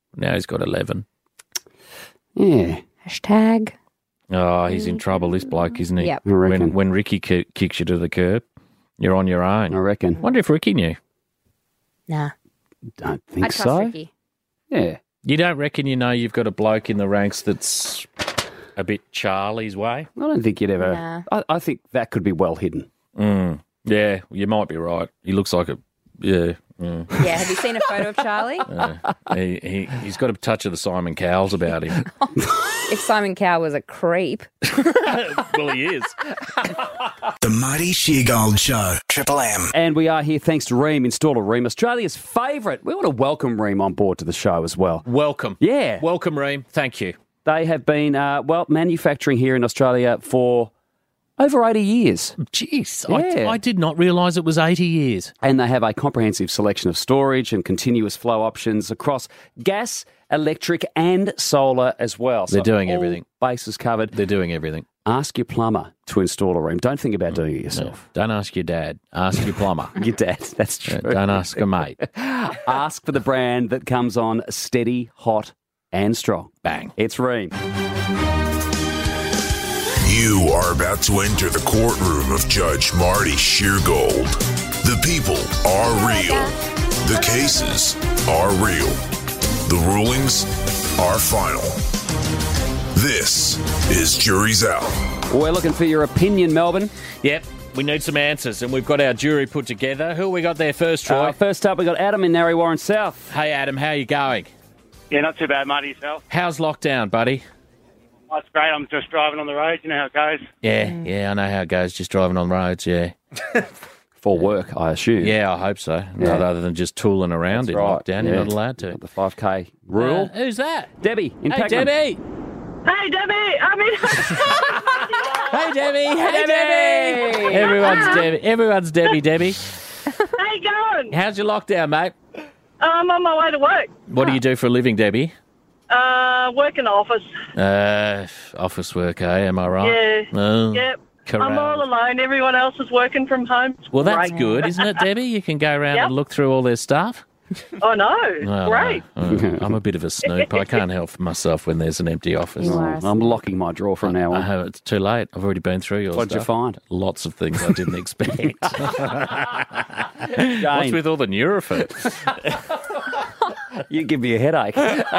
Now he's got eleven. Yeah. Hashtag. Oh, he's in trouble, this bloke, isn't he? Yep. I reckon. When, when Ricky ki- kicks you to the curb, you're on your own. I reckon. Wonder if Ricky knew. Nah. Don't I think trust so. Ricky. Yeah. You don't reckon you know you've got a bloke in the ranks that's a bit Charlie's way? I don't think you'd ever. Nah. I, I think that could be well hidden. Mm. Yeah, you might be right. He looks like a... Yeah. Mm. Yeah, have you seen a photo of Charlie? Uh, he, he, he's got a touch of the Simon Cowles about him. If Simon Cowell was a creep. Well, he is. The Marty Sheargold Show, Triple M. And we are here thanks to Ream, installer Ream, Australia's favourite. We want to welcome Ream on board to the show as well. Welcome. Yeah. Welcome, Reem. Thank you. They have been, uh, well, manufacturing here in Australia for over eighty years. Jeez, Yeah. I, I did not realise it was eighty years. And they have a comprehensive selection of storage and continuous flow options across gas, electric and solar as well. They're doing all everything. Bases covered. They're doing everything. Ask your plumber to install a Ream. Don't think about doing it yourself. Don't ask your dad. Ask your plumber. Your dad, that's true. Yeah, don't ask a mate. Ask for the brand that comes on steady, hot and strong. Bang. It's Ream. You are about to enter the courtroom of Judge Marty Sheargold. The people are real. The cases are real. The rulings are final. This is Jury's Out. We're looking for your opinion, Melbourne. Yep, we need some answers, and we've got our jury put together. Who we got there first, Troy? Uh, first up, we got Adam in Narre Warren South. Hey, Adam, how you going? Yeah, not too bad, Marty, yourself. How's lockdown, buddy? Oh, it's great. I'm just driving on the road. You know how it goes. Yeah, yeah, I know how it goes, just driving on roads, yeah. For work, I assume. Yeah, I hope so. Yeah. Not other than just tooling around That's in right. lockdown. Yeah. You're not allowed to. The five K rule. Uh, who's that? Debbie in Hey, Pakenham. Debbie. Hey, Debbie. I mean, Hey, Debbie. Hey, Debbie. Everyone's Debbie. Everyone's Debbie, Debbie. how you going? How's your lockdown, mate? I'm on my way to work. What do you do for a living, Debbie? Uh, work in the office. Uh, office work, eh? Am I right? Yeah. Oh, Yep. correct. I'm all alone. Everyone else is working from home. It's Well, that's great. good, isn't it, Debbie? You can go around Yep. and look through all their stuff. I know. Oh, Great. no. I'm a bit of a snoop. I can't help myself when there's an empty office. You are. I'm locking my drawer from now on. I have, it's too late. I've already been through your What'd you stuff. find? Lots of things I didn't expect. What's with all the Nurofen? You give me a headache.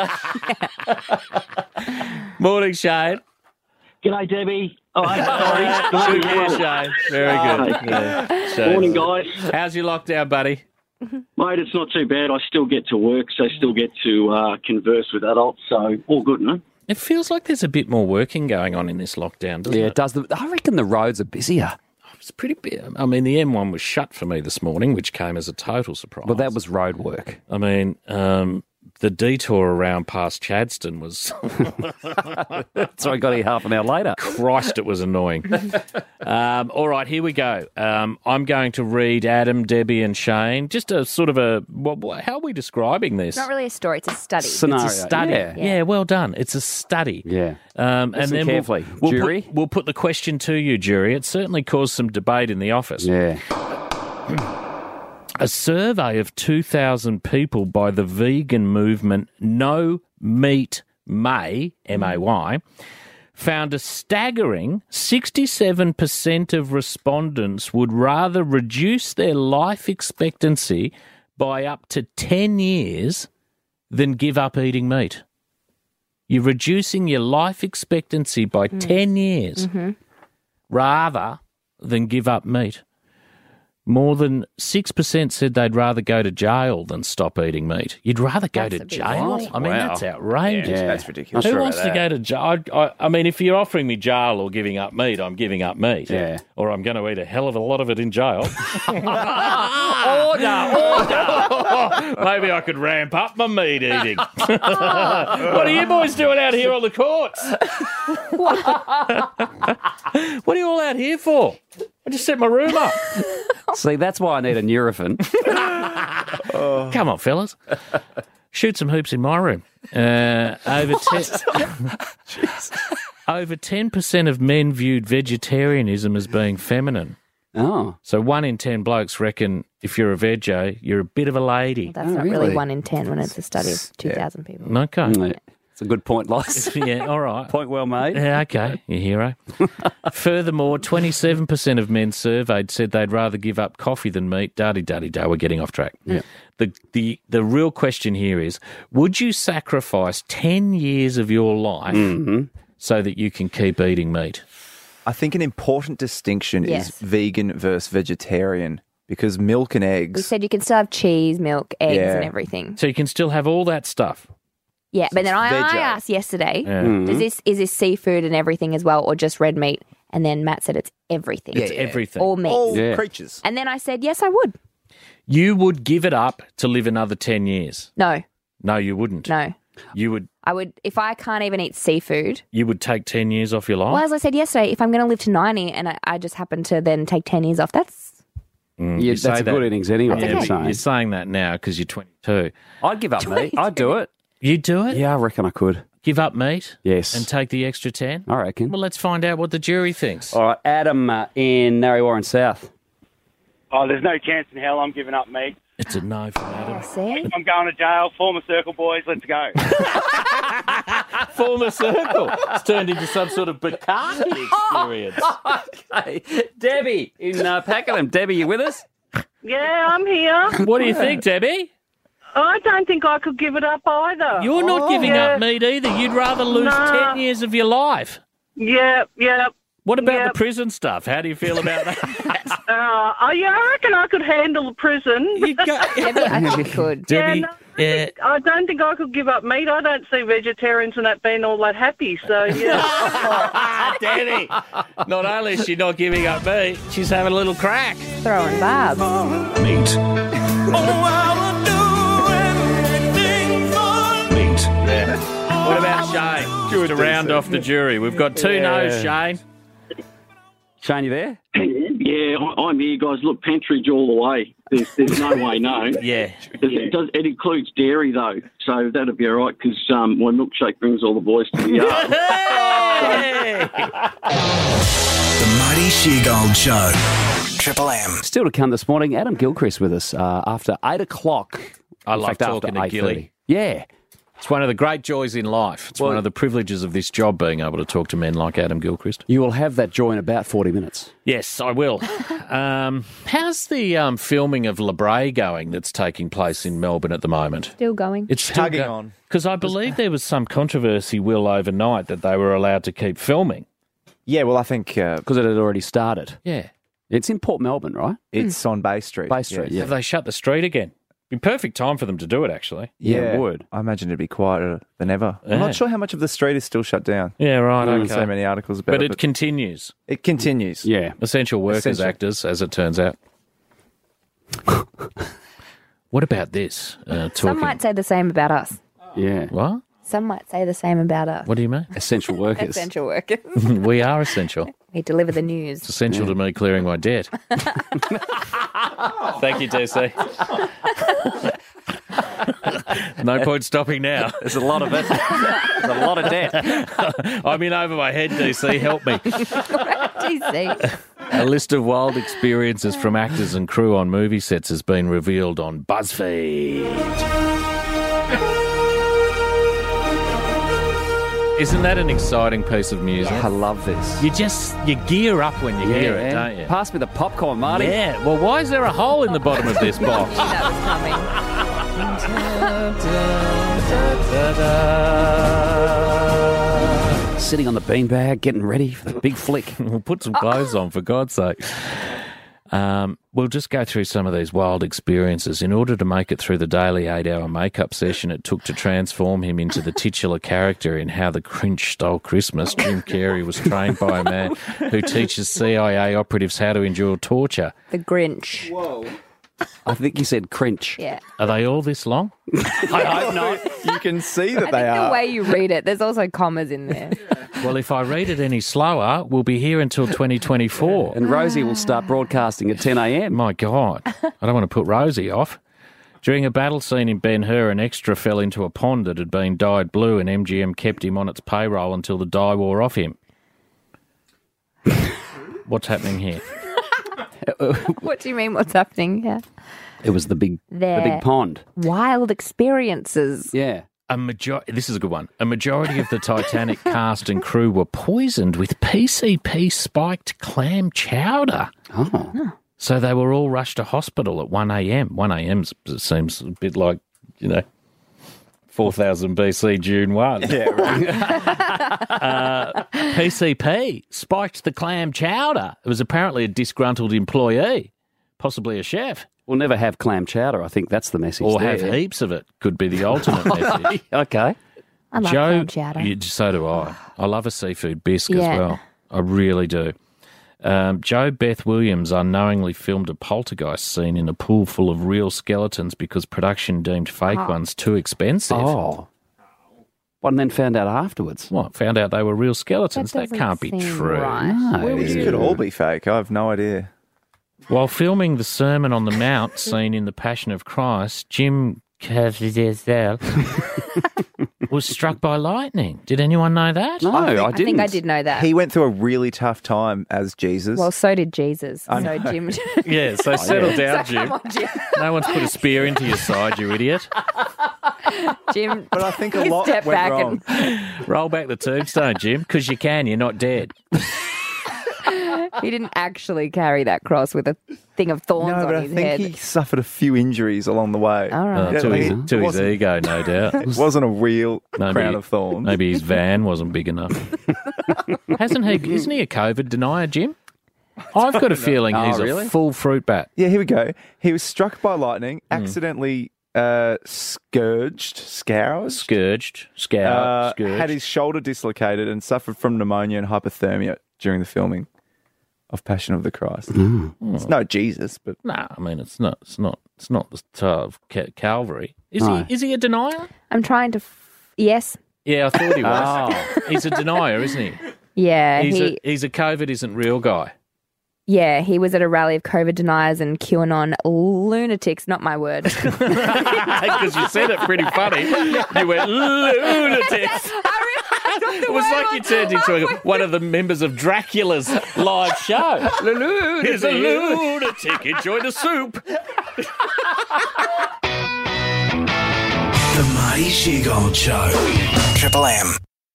Morning, Shane. G'day, Debbie. Oh, hey, sorry. Good year, Shane. Very good. Yeah. Shane. Morning, guys. How's your lockdown, buddy? Mate, it's not too bad. I still get to work, so I still get to uh, converse with adults, so all good, no? It feels like there's a bit more working going on in this lockdown, doesn't Yeah, it? it does. The, I reckon the roads are busier. It's pretty big. I mean, the M one was shut for me this morning, which came as a total surprise. But that was road work. I mean, um, the detour around past Chadston was... So I got here half an hour later. Christ, it was annoying. um, all right, here we go. Um, I'm going to read Adam, Debbie and Shane. Just a sort of a... What, what, how are we describing this? It's not really a story, it's a study. Scenario. It's a study. Yeah. Yeah. well done. It's a study. Yeah. Um, and Listen then carefully. We'll, we'll Jury? Put, we'll put the question to you, jury. It certainly caused some debate in the office. Yeah. A survey of two thousand people by the vegan movement No Meat May, M A Y, found a staggering sixty-seven percent of respondents would rather reduce their life expectancy by up to ten years than give up eating meat. You're reducing your life expectancy by Mm. ten years Mm-hmm. rather than give up meat. More than six percent said they'd rather go to jail than stop eating meat. You'd rather go That's to a big jail? one. I mean, Wow. that's outrageous. Yeah. That's ridiculous. Who Sure wants about to that. go to jail? I, I, I mean, if you're offering me jail or giving up meat, I'm giving up meat. Yeah. Or I'm going to eat a hell of a lot of it in jail. Order! Order! Maybe I could ramp up my meat eating. What are you boys doing out here on the courts? What are you all out here for? I just set my room up. See, that's why I need a Nurofen. Come on, fellas. Shoot some hoops in my room. Uh, over ten, over ten percent of men viewed vegetarianism as being feminine. Oh. So one in ten blokes reckon if you're a veggie, you're a bit of a lady. That's not really one in ten when it's a study of two thousand people. Okay. Mm, It's a good point, Loss. Yeah, all right. Point well made. Yeah, okay, you hero. Furthermore, twenty-seven percent of men surveyed said they'd rather give up coffee than meat. Daddy, daddy, da. We're getting off track. Yeah. The, the, the real question here is, would you sacrifice ten years of your life Mm-hmm. so that you can keep eating meat? I think an important distinction Yes. is vegan versus vegetarian because milk and We eggs. said you can still have cheese, milk, eggs, Yeah. and everything. So you can still have all that stuff. Yeah, but then I, I veggie. asked yesterday, Yeah. Mm-hmm. does this is this seafood and everything as well, or just red meat? And then Matt said it's everything. It's everything. All meat. All Yeah. creatures. And then I said, yes, I would. You would give it up to live another ten years. No, No, you wouldn't. no. You would I would, if I can't even eat seafood. you would take ten years off your life? Well, as I said yesterday, if I'm going to live to ninety and I, I just happen to then take ten years off, that's Mm, Yeah, you that's say a good innings anyway. That's you're okay. saying. You're saying that now because you're twenty-two. I'd give up meat. I'd do it. You do it? Yeah, I reckon I could. Give up meat Yes. and take the extra ten? I reckon. Well, let's find out what the jury thinks. All right, Adam uh, in Narre Warren South. Oh, there's no chance in hell I'm giving up meat. It's a no from Adam. see. I'm going to jail. Former Circle boys, let's go. Former circle. It's turned into some sort of Bacardi experience. Okay. Debbie in uh, Pakenham. Debbie, you with us? Yeah, I'm here. What do you think, Debbie? I don't think I could give it up either. You're not giving Yeah. up meat either. You'd rather lose Nah. ten years of your life. Yeah, yeah. What about Yep. the prison stuff? How do you feel about that? Uh, oh, yeah, I reckon I could handle the prison. You go- Debbie, I think you could. Debbie, Yeah, no, yeah. I don't think I could give up meat. I don't see vegetarians and that being all that happy. So, yeah. Debbie, not only is she not giving up meat, she's having a little crack. Throwing barbs. Meat. Meat. Yeah. What about Shane? Just to round off the jury. We've got two Yeah. no's, Shane. Shane, you there? Yeah, I- I'm here, guys. Look, Pentridge all the way. There's, there's no way no. Yeah. It, does, it includes dairy, though, so that'd be all right because um, my milkshake brings all the boys to the yard. The Mighty Sheargold Show. Triple M. Still to come this morning, Adam Gilchrist with us uh, after eight o'clock. I In love fact, after talking to eight Gilly. thirty. Yeah. It's one of the great joys in life. It's Well- one of the privileges of this job, being able to talk to men like Adam Gilchrist. You will have that joy in about forty minutes. Yes, I will. um, how's the um, filming of La Brea going that's taking place in Melbourne at the moment? Still going. It's still Tugging on. Because I believe there was some controversy, Will, overnight that they were allowed to keep filming. Yeah, well, I think uh, Because it had already started. Yeah. It's in Port Melbourne, right? it's on Bay Street. Bay Street, yeah. Have they shut the street again? Be perfect time for them to do it, actually. Yeah, Yeah, it would. I imagine it'd be quieter than ever. I'm Yeah. not sure how much of the street is still shut down. Yeah, right, There okay. aren't so many articles about But it. it but continues. it continues. Yeah. Essential workers Essential. actors, as it turns out. What about this? Uh, talking... Some might say the same about us. Yeah. What? Some might say the same about us. What do you mean? Essential workers. Essential workers. We are essential. We deliver the news. It's essential to me clearing my debt. Thank you, D C. No point stopping now. There's a lot of it. There's a lot of debt. I'm in over my head, D C. Help me. D C. A list of wild experiences from actors and crew on movie sets has been revealed on BuzzFeed. Isn't that an exciting piece of music? I love this. You just, you gear up when you hear it, Yeah. don't you? Pass me the popcorn, Marty. Yeah. Well, why is there a hole in the bottom of this box? That was coming. Sitting on the beanbag, getting ready for the big flick. We'll put some clothes on, for God's sake. Um, we'll just go through some of these wild experiences. In order to make it through the daily eight-hour makeup session it took to transform him into the titular character in How the Grinch Stole Christmas, Jim Carrey was trained by a man who teaches C I A operatives how to endure torture. The Grinch. Whoa. I think you said cringe. Yeah. Are they all this long? I hope not. You can see that I they think are. the way you read it, there's also commas in there. Well, if I read it any slower, we'll be here until twenty twenty-four. And Rosie will start broadcasting at ten a.m. My God, I don't want to put Rosie off. During a battle scene in Ben-Hur, an extra fell into a pond that had been dyed blue and M G M kept him on its payroll until the dye wore off him. What's happening here? What do you mean? What's happening here? It was the big, There. the big pond. Wild experiences. Yeah. A major- This is a good one. A majority of the Titanic cast and crew were poisoned with P C P spiked clam chowder. Oh. So they were all rushed to hospital at one a.m. one a.m. seems a bit like, you know, four thousand B C, June first. Yeah, right. uh, P C P spiked the clam chowder. It was apparently a disgruntled employee, possibly a chef. We'll never have clam chowder. I think that's the message. Or there. have heaps of it, could be the ultimate message. Okay. I love Joe, clam chowder. you- so do I. I love a seafood bisque Yeah. as well. I really do. Um, Joe Beth Williams unknowingly filmed a poltergeist scene in a pool full of real skeletons because production deemed fake Oh. ones too expensive. Oh. What, and then found out afterwards? What, found out they were real skeletons? That, doesn't can't be seem true. right. No. These could all be fake. I have no idea. While filming the Sermon on the Mount scene in The Passion of Christ, Jim Caviezel was struck by lightning. Did anyone know that? No, I, I think I did know that. He went through a really tough time as Jesus. Well, so did Jesus. I So know. Jim. Yeah, so settle down, So Jim. come on, Jim. No one's put a spear into your side, you idiot. Jim. But I think a he lot stepped went back wrong. and Roll back the tombstone, Jim, because you can. You're not dead. he didn't actually carry that cross with a thing of thorns No, on but I his think head. he suffered a few injuries along the way. All right. Uh, to his, it to his wasn't- ego, no doubt. It wasn't a real Maybe- crown of thorns. Maybe his van wasn't big enough. Hasn't he? Isn't he a COVID denier, Jim? I've got a feeling Oh, he's really? a full fruit bat. Yeah, here we go. He was struck by lightning, Hmm. accidentally uh, scourged, scourged, Scourged, scour, uh, scourged. had his shoulder dislocated and suffered from pneumonia and hypothermia during the filming of Passion of the Christ. It's no Jesus, but No, I mean it's not. It's not. It's not the star of Ca- Calvary. Is No. he? Is he a denier? I'm trying to. F- yes. Yeah, I thought he was. Oh. He's a denier, isn't he? Yeah. He's he. a he's a COVID isn't real guy. Yeah, he was at a rally of COVID deniers and QAnon lunatics. Not my word. Because you said it pretty funny. You went lunatics. It was like you turned into a, one of the members of Dracula's live show. He's a lunatic. Enjoy the soup. The Marty Sheargold Show. Triple M.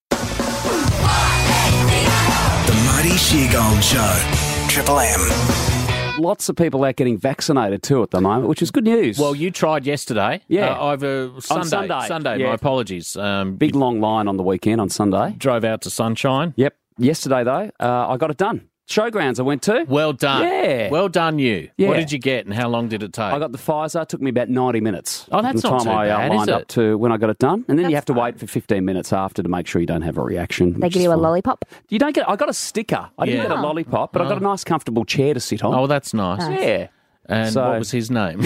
The Marty Sheargold Show. Triple M. Lots of people out getting vaccinated too at the moment, which is good news. Well, you tried yesterday. Yeah. Uh, over Sunday. Sunday. Sunday, Yeah. my apologies. Um, big long line on the weekend on Sunday. Drove out to Sunshine. Yep. Yesterday, though, uh, I got it done. Showgrounds I went to. Well done. Yeah. Well done, you. Yeah. What did you get and how long did it take? I got the Pfizer. It took me about ninety minutes. Oh, that's from the not time too I uh, bad, is lined it? up to when I got it done. And then That's you have to fine. wait for fifteen minutes after to make sure you don't have a reaction. They which give is you a fine. lollipop. You don't get. I got a sticker. I didn't Yeah. get a lollipop, but I got a nice, comfortable chair to sit on. Oh, that's nice. yeah. And So- what was his name?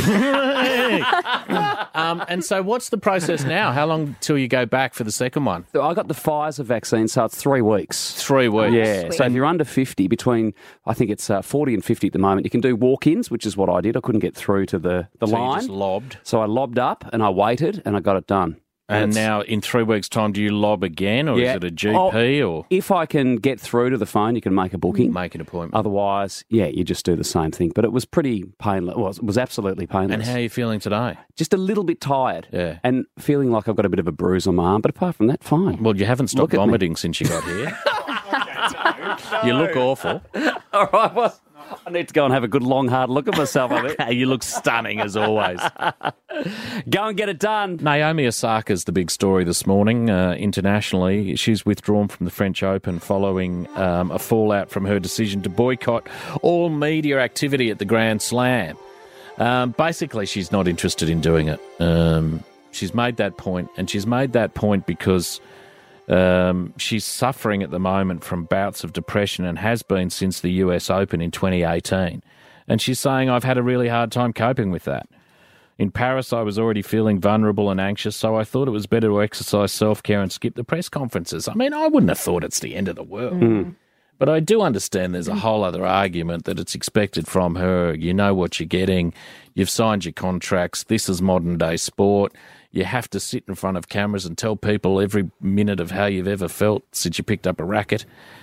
um, and so what's the process now? How long till you go back for the second one? So I got the Pfizer vaccine, so it's three weeks. Three weeks. Yeah. Sweet. So if you're under fifty, between I think it's uh, forty and fifty at the moment, you can do walk-ins, which is what I did. I couldn't get through to the the So you line, just lobbed. so I lobbed up and I waited and I got it done. And it's- now in three weeks' time, do you lob again or Yeah. is it a G P Oh, or if I can get through to the phone, you can make a booking. make an appointment? Otherwise, yeah, you just do the same thing. But it was pretty painless. Well, it was absolutely painless. And how are you feeling today? Just a little bit tired. Yeah. And feeling like I've got a bit of a bruise on my arm. But apart from that, fine. Well, you haven't stopped Look at me. vomiting since you got here. You look awful. All right, well, I need to go and have a good long hard look at myself. I think. You look stunning as always. Go and get it done. Naomi Osaka's the big story this morning uh, internationally. She's withdrawn from the French Open following um, a fallout from her decision to boycott all media activity at the Grand Slam. Um, basically, she's not interested in doing it. Um, she's made that point, and she's made that point because um, she's suffering at the moment from bouts of depression and has been since the U S Open in twenty eighteen. And she's saying, I've had a really hard time coping with that. In Paris, I was already feeling vulnerable and anxious, so I thought it was better to exercise self-care and skip the press conferences. I mean, I wouldn't have thought it's the end of the world. But I do understand there's a whole other argument that it's expected from her. You know what you're getting. You've signed your contracts. This is modern-day sport. You have to sit in front of cameras and tell people every minute of how you've ever felt since you picked up a racket.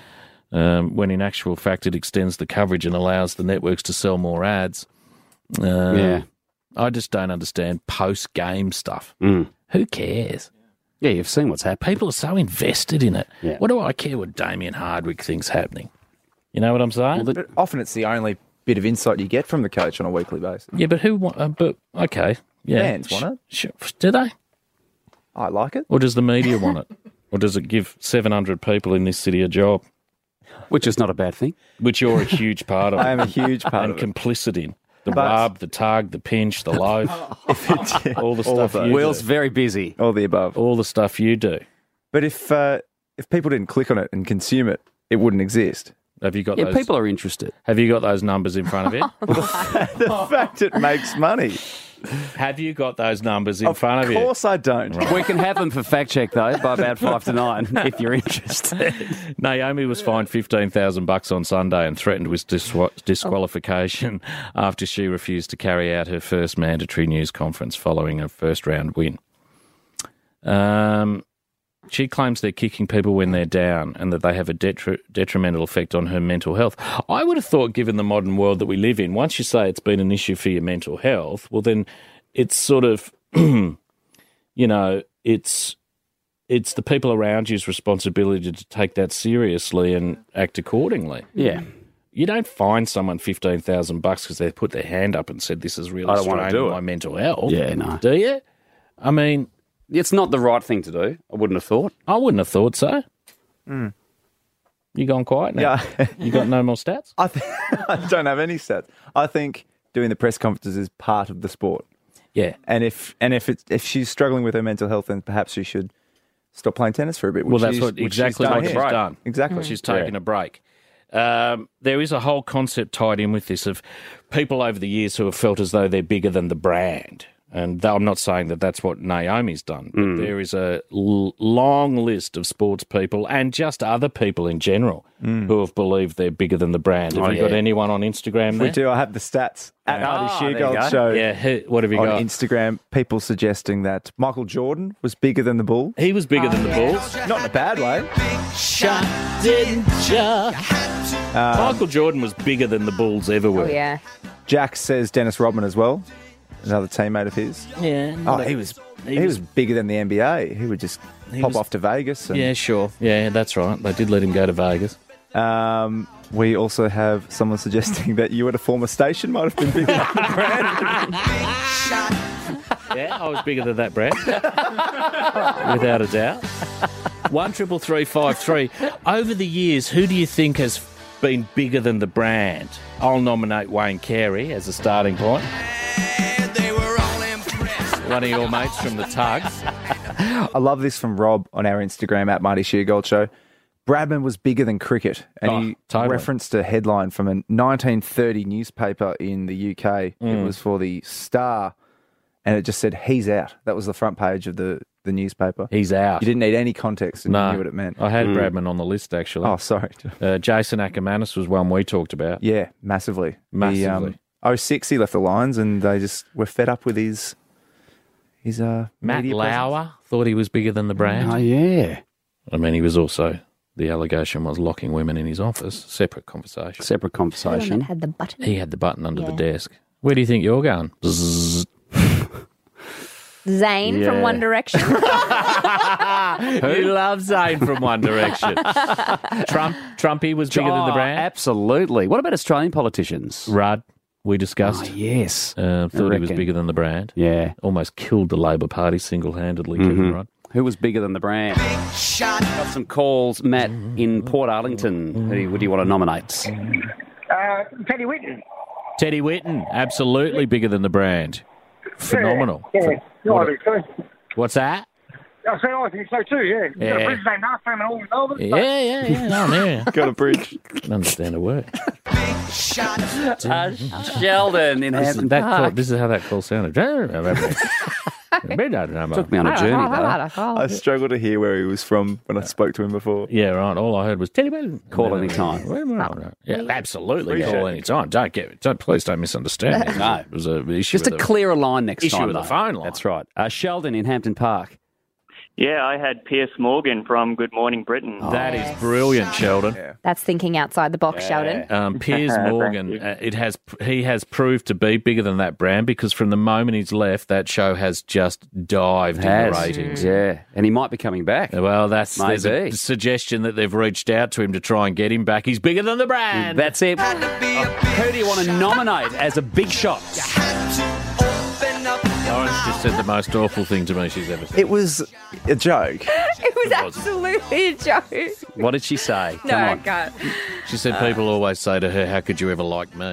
um, when in actual fact it extends the coverage and allows the networks to sell more ads. Um, Yeah. I just don't understand post-game stuff. Mm. Who cares? Yeah, you've seen what's happened. People are so invested in it. Yeah. What do I care what Damien Hardwick thinks happening? You know what I'm saying? But often it's the only bit of insight you get from the coach on a weekly basis. yeah, but who want... Uh, but, okay. Yeah. Fans want it. Sh- do they? I like it. Or does the media want it? Or does it give seven hundred people in this city a job? Which is not a bad thing. Which you're a huge part of. I am a huge part and of it. complicit in. The But- rub, the tug, the pinch, the loaf, all the stuff you Will's do. very busy. All the above. All the stuff you do. But if uh, if people didn't click on it and consume it, it wouldn't exist. Have you got Yeah, those? people are interested. Have you got those numbers in front of you? The fact it makes money. Have you got those numbers in front of Of you? course I don't. We can have them for fact check though by about five to nine if you're interested. Naomi was fined fifteen thousand bucks on Sunday and threatened with diswa- disqualification after she refused to carry out her first mandatory news conference following a first round win. Um, she claims they're kicking people when they're down and that they have a detri- detrimental effect on her mental health. I would have thought, given the modern world that we live in, once you say it's been an issue for your mental health, well, then it's sort of, you know, it's it's the people around you's responsibility to take that seriously and act accordingly. Yeah. You don't fine someone fifteen thousand bucks because they put their hand up and said, this is really I don't wanna straining do it. my mental health. Yeah, no. Do you? I mean, It's not the right thing to do. I wouldn't have thought. I wouldn't have thought so. Mm. You gone quiet now? Yeah. You got no more stats? I, th- I don't have any stats. I think doing the press conferences is part of the sport. Yeah. And if and if it's, if she's struggling with her mental health, then perhaps she should stop playing tennis for a bit. Well, which that's she's- what which exactly she's done what she's here. done. Exactly. She's taken Yeah. a break. Um, there is a whole concept tied in with this of people over the years who have felt as though they're bigger than the brand. And I'm not saying that that's what Naomi's done, but Mm. there is a l- long list of sports people and just other people in general Mm. who have believed they're bigger than the brand. Have Oh, you got yeah. anyone on Instagram there? We do. I have the stats at Yeah. Marty Ah, there you Sheargold go. show. Yeah, who, what have you on got? Instagram, people suggesting that Michael Jordan was bigger than the Bulls. He was bigger than the Bulls. Not in a bad way. Shot, didn't ya? Um, Michael Jordan was bigger than the Bulls ever were. Oh, yeah. Jack says Dennis Rodman as well, another teammate of his. Yeah. Oh, he was He he, was- was, bigger than the N B A. He would just He pop was- off to Vegas. And, Yeah, sure. Yeah, that's right. They did let him go to Vegas. Um, we also have someone suggesting that you at a former station might have been bigger than the brand. Yeah, I was bigger than that, Brad. Without a doubt. One triple three five three. Over the years, who do you think has been bigger than the brand? I'll nominate Wayne Carey as a starting point. One of your mates from the Tugs. I love this from Rob on our Instagram at Marty Sheargold Show. Bradman was bigger than cricket, and Oh, he totally. referenced a headline from a nineteen thirty newspaper in the U K. It Mm. was for the Star, and it just said, "He's out." That was the front page of the, the newspaper. He's out. You didn't need any context, and No, you knew what it meant. I had Bradman on the list, actually. Oh, sorry. Uh, Jason Ackermanis was one we talked about. Yeah, massively. Massively. He, um, oh six, he left the Lions, and they just were fed up with his his uh, Matt media Lauer thought he was bigger than the brand. Oh, yeah. I mean, he was also, the allegation was locking women in his office. Separate conversation. Separate The one conversation. that had the button. He had the button under the Yeah. desk. Where do you think you're going? Bzzz. Zayn from Yeah. One Direction. You love Zayn from One Direction. Trump, Trumpy was bigger than the Oh, brand. absolutely. What about Australian politicians? Rudd, we discussed. Oh, yes. Uh, thought he was reckon. bigger than the brand. Yeah. Almost killed the Labor Party single-handedly, Kevin Mhm. Rudd. Who was bigger than the brand? Got some calls, Matt, in Port Arlington. Who do you, who do you want to nominate? Uh, Teddy Whitten. Teddy Whitten, absolutely bigger than the brand. Phenomenal. Yeah, yeah. What- I think so. What's that? I said, I think so too, yeah. Yeah. Got a bridge named after him and all in Melbourne. Yeah, yeah, yeah. No, yeah. Got a bridge. Don't understand a word. Uh, Sheldon in This, Hampton that call, Park. this is how that call sounded. Took me on a journey, though. I struggle to hear where he was from when I spoke to him before. Yeah, right. All I heard was Teddy Whitten. Call anytime. Yeah, absolutely. Appreciate Call it. any time. Don't get it. Don't, please don't misunderstand me. No. It was a issue Just a with the- clearer line next issue time. with the though. phone line. That's right. Uh, Sheldon in Hampton Park. Yeah, I had Piers Morgan from Good Morning Britain. That is brilliant, Sheldon. That's thinking outside the box, Sheldon. Um, Piers Thank Morgan, you. uh, it has he has proved to be bigger than that brand because from the moment he's left, that show has just dived in the Has. ratings. Yeah, and he might be coming back. Well, that's there's a Maybe. suggestion that they've reached out to him to try and get him back. He's bigger than the brand. That's it. Who do you want to nominate as a big shot? Lauren's just said the most awful thing to me she's ever said. It was a joke. It was absolutely a joke. What did she say? No, Come I on. can't. She said people always say to her, "How could you ever like me?"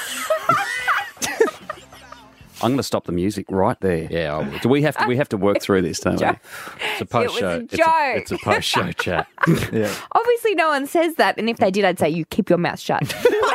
I'm going to stop the music right there. Yeah, I would. Do we have to? We have to work through this, don't we? It's a post show. a It's joke. a, it's a post show chat. Yeah. Obviously, no one says that, and if they did, I'd say, you keep your mouth shut.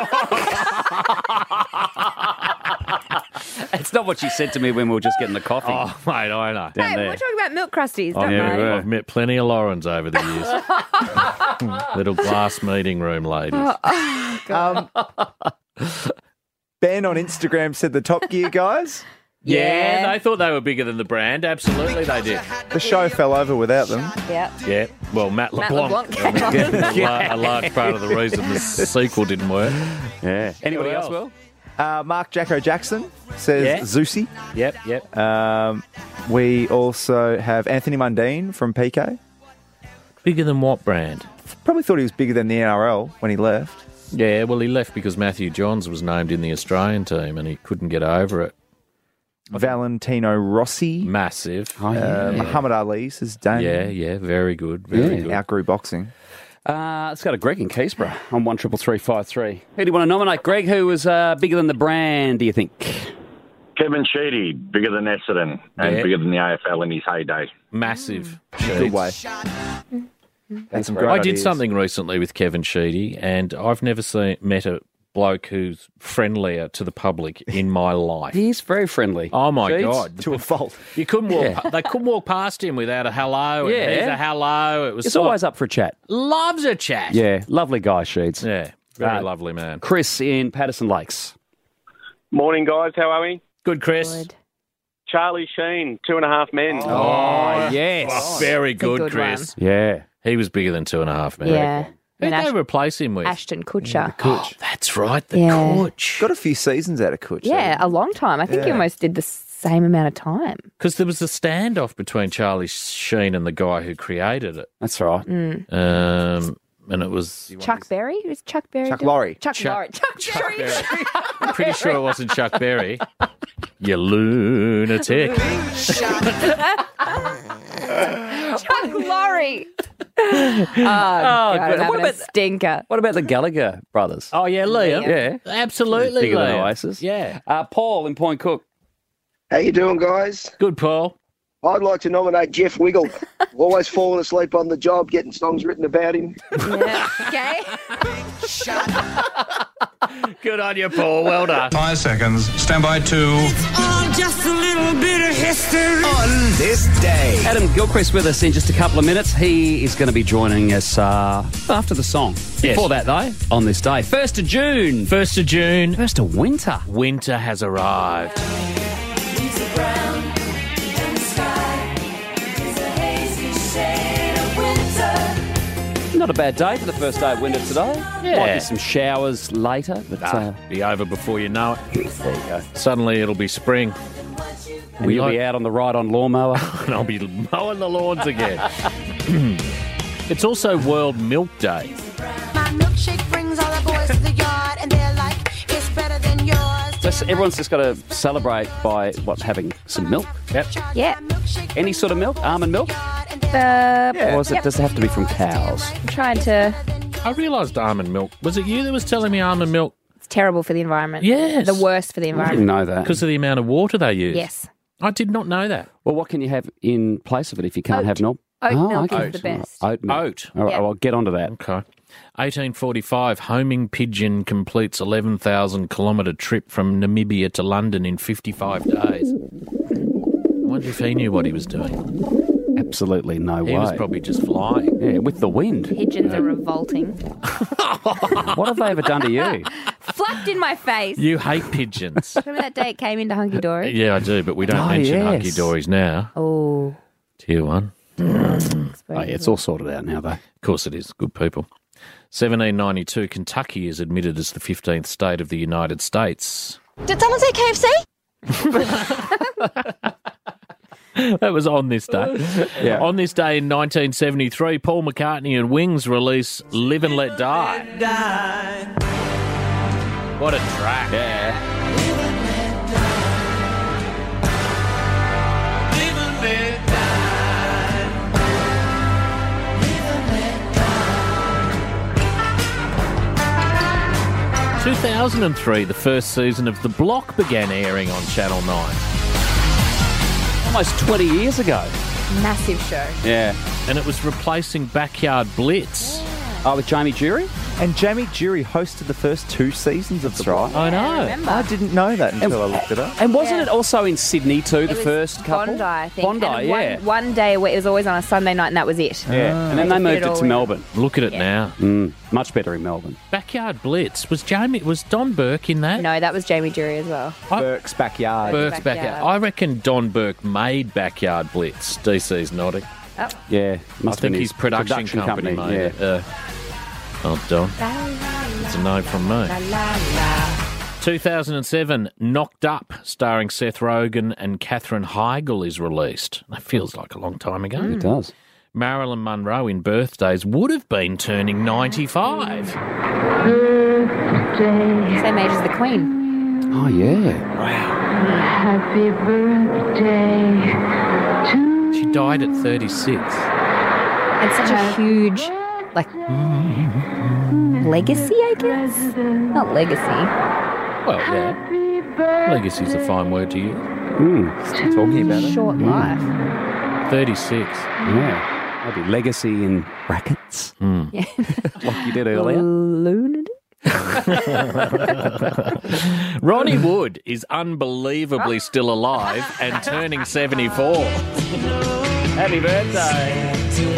It's not what she said to me when we were just getting the coffee. Oh, mate, I know. Down Hey, there. we're talking about milk crusties, Oh, don't yeah, worry. I've met plenty of Laurens over the years. Little glass meeting room ladies. Oh, God. Um, Ben on Instagram said the Top Gear guys. Yeah, they thought they were bigger than the brand. Absolutely, they did. The show fell over without them. Yep. Yeah, well, Matt Matt LeBlanc. LeBlanc. I mean, a, la- a large part of the reason the sequel didn't work. Yeah. Anybody Who else, else? Will? Uh, Mark Jacko Jackson says Yeah. Zeusy. Yep, yep. Um, we also have Anthony Mundine from P K. Bigger than what brand? Probably thought he was bigger than the N R L when he left. Yeah, well, he left because Matthew Johns was named in the Australian team and he couldn't get over it. Valentino Rossi. Massive. Oh, yeah. Uh, Muhammad Ali says Damien. Yeah, yeah, very good, very Yeah. good. Outgrew boxing. Uh, let's go to Greg in Keysborough on one triple three five three. Who do you want to nominate, Greg? Who was uh, bigger than the brand, do you think? Kevin Sheedy, bigger than Essendon and Yeah. bigger than the A F L in his heyday. Massive. Good way. Had some great I did ideas. something recently with Kevin Sheedy, and I've never seen met a bloke who's friendlier to the public in my life. He's very friendly. Oh my Sheeds? God! To a fault. You couldn't walk. Yeah. They couldn't walk past him without a hello. And Yeah. here's a hello. It was It's so- always up for a chat. loves a chat. Yeah, lovely guy, Sheeds. yeah, very Uh, lovely man. Chris in Patterson Lakes. Morning, guys. How are we? Good, Chris. Good. Charlie Sheen, Two and a Half Men. Oh, yes. Oh, very It's a good, good Chris. Yeah. He was bigger than Two and a Half Men. Yeah. Who'd And they Ash- replace him with? Ashton Kutcher. Oh, that's right, the Yeah. Kutch. Got a few seasons out of Kutch. Yeah, a long time. I think he Yeah. almost did the same amount of time. Because there was a standoff between Charlie Sheen and the guy who created it. That's right. Mm. Um, and it was Chuck Berry? Who's Chuck Berry? Chuck doing- Lorre. Chuck, Chuck- Lorre. Chuck, Chuck Berry. Berry. I'm pretty sure it wasn't Chuck Berry. You lunatic. Chuck Lorre. Oh, God, I'm good. having What a about- stinker. What about the Gallagher brothers? Oh, yeah, Liam. Yeah. Absolutely, Bigger than Liam. Oasis. Yeah. Uh, Paul in Point Cook. How you doing, guys? Good, Paul. I'd like to nominate Jeff Wiggle. Always falling asleep on the job, getting songs written about him. Yeah. Okay. Good on you, Paul. Well done. Five seconds. Stand by two. Just a little bit of history. On this day. Adam Gilchrist with us in just a couple of minutes. He is going to be joining us uh, after the song. Yes. Before that, though, on this day. first of June. First of June. First of winter. Winter has arrived. Not a bad day for the first day of winter today. Yeah. Might be some showers later, but Ah, uh, be over before you know it. there you go. Suddenly it'll be spring. And you'll be out on the ride-on lawnmower. And I'll be mowing the lawns again. It's also World Milk Day. My milkshake brings all the boys to the yard, and they're like, it's better than yours. So everyone's just got to celebrate by, what, having some milk? Yep. Yeah. Any sort of milk? Almond milk? Uh, Or is it, yep. does it have to be from cows? I'm trying to... I realised almond milk. Was it you that was telling me almond milk? It's terrible for the environment. Yes. The worst for the I didn't environment. know that. Because of the amount of water they use. Yes. I did not know that. Well, what can you have in place of it if you can't Oat. have milk? Oat Oh, milk okay. is the best. Oat milk. Oat. All right, Yeah. well, get onto that. Okay. eighteen forty-five, homing pigeon completes eleven thousand kilometre trip from Namibia to London in fifty-five days. I wonder if he knew what he was doing. Absolutely no He way. was probably just flying. Yeah, with the wind. Pigeons are revolting. What have they ever done to you? Flapped in my face. You hate pigeons. Remember that day it came into Hunky Dory? Yeah, I do, but we don't Oh, mention yes. hunky dories now. Oh. Tier one. Oh, yeah, it's all sorted out now, though. Of course it is. Good people. seventeen ninety-two, Kentucky is admitted as the fifteenth state of the United States. Did someone say K F C? That was on this day. Yeah. On this day in nineteen seventy-three, Paul McCartney and Wings release Live and Let Die. What a track. Yeah. two thousand three, the first season of The Block began airing on Channel nine. Almost twenty years ago. Massive show. Yeah. And it was replacing Backyard Blitz. Oh, with Jamie Jury? And Jamie Jury hosted the first two seasons of the right. I know. I remember. I didn't know that until I looked it up. And wasn't Yeah. it also in Sydney too, the It was first couple? Bondi, I think. Bondi, and yeah. One, one day a week, it was always on a Sunday night, and that was it. Yeah. And then they They moved fit it it all to in. Melbourne. Look at it Yeah. now. Mm, much better in Melbourne. Backyard Blitz. Was Jamie, was Don Burke in that? No, that was Jamie Jury as well. Burke's Backyard. Burke's Backyard. Backyard. I reckon Don Burke made Backyard Blitz. D C's nodding. Oh. Yeah. I Must think have been his production, company, made yeah. it. Uh, oh, Don. It's a no from me. two thousand seven, Knocked Up, starring Seth Rogen and Katherine Heigl, is released. That feels like a long time ago. It does. Marilyn Monroe in Birthdays would have been turning ninety-five. Same age as the Queen. Oh, yeah. Happy birthday to She died at thirty-six. And such a huge, like, legacy, I guess? Not legacy. Well, yeah. Legacy's a fine word to use. Mm. Still talking about it. Short life. thirty-six. Yeah. Maybe legacy in brackets. Mm. Yeah. Like you did earlier. Lunatic. Ronnie Wood is unbelievably still alive and turning seventy-four. Happy birthday.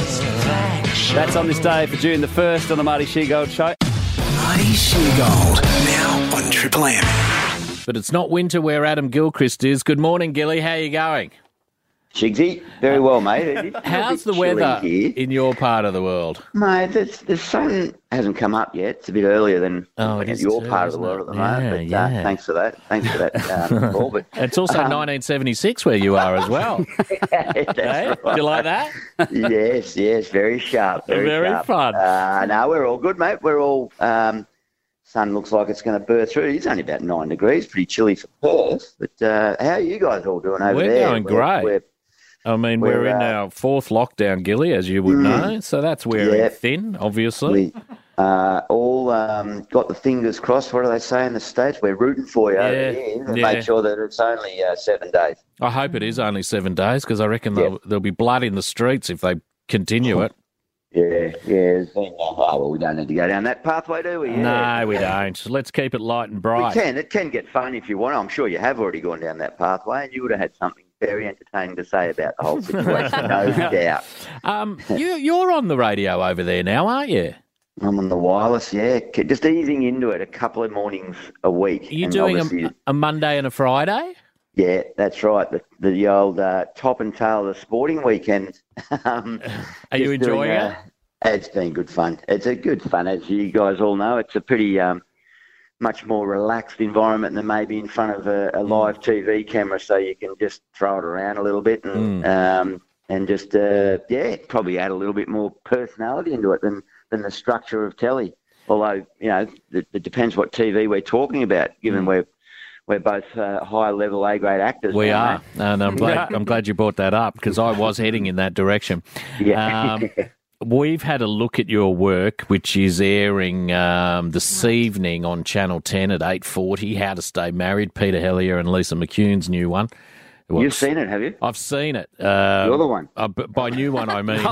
That's on this day for June the first on the Marty Sheargold Show. Marty Sheargold, now on Triple M. But it's not winter where Adam Gilchrist is. Good morning, Gilly. How are you going? Shigsy, very well, mate. It's a How's the bit chilly weather here. in your part of the world? Mate, the, the sun hasn't come up yet. It's a bit earlier than Oh, it in is your too, part of the isn't world it? at the Yeah, moment. But yeah. uh, thanks for that. Thanks for that, um, Paul. But It's also um, nineteen seventy-six where you are as well. that's Hey? right. Do you like that? yes, yes, very sharp. Very, Very sharp. fun. Uh, no, we're all good, mate. We're all. Um, sun looks like it's going to burst through. It's only about nine degrees. Pretty chilly for Perth. But uh, how are you guys all doing over We're there? going We're- great. we're- I mean, we're, We're, in uh, our fourth lockdown, Gilly, as you would Mm. know. So that's wearing Yep. thin, obviously. We uh, all um, got the fingers crossed. What do they say in the States? We're rooting for you over Yeah, here to yeah. make sure that it's only uh, seven days. I hope it is only seven days because I reckon there'll, there'll be blood in the streets if they continue it. Yeah, yeah. There's been, uh, oh, well, we don't need to go down that pathway, do we? Yeah. No, we don't. Let's keep it light and We bright. can. It can get fun if you want. I'm sure you have already gone down that pathway and you would have had something very entertaining to say about the whole situation, no doubt. Um, you, you're on the radio over there now, aren't you? I'm on the wireless, yeah. Just easing into it a couple of mornings a week. Are you And doing obviously- a, a Monday and a Friday? Yeah, that's right. The, the old uh, top and tail of the sporting weekend. um, Are you just doing, enjoying it? uh, It's been good fun. It's a good fun, as you guys all know. It's a pretty um, much more relaxed environment than maybe in front of a, a live T V camera, so you can just throw it around a little bit and um, and just uh, yeah, probably add a little bit more personality into it than than the structure of telly. Although you know, it, it depends what T V we're talking about, given we're we're both uh, high level A grade actors. We now, are, mate. and I'm glad, I'm glad you brought that up because I was heading in that direction. Yeah. Um, we've had a look at your work, which is airing um, this evening on Channel ten at eight forty, How to Stay Married, Peter Hellier and Lisa McCune's new one. Well, You've seen it, have you? I've seen it. Um, You're the one. Uh, b- by new one, I mean.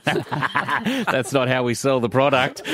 That's not how we sell the product.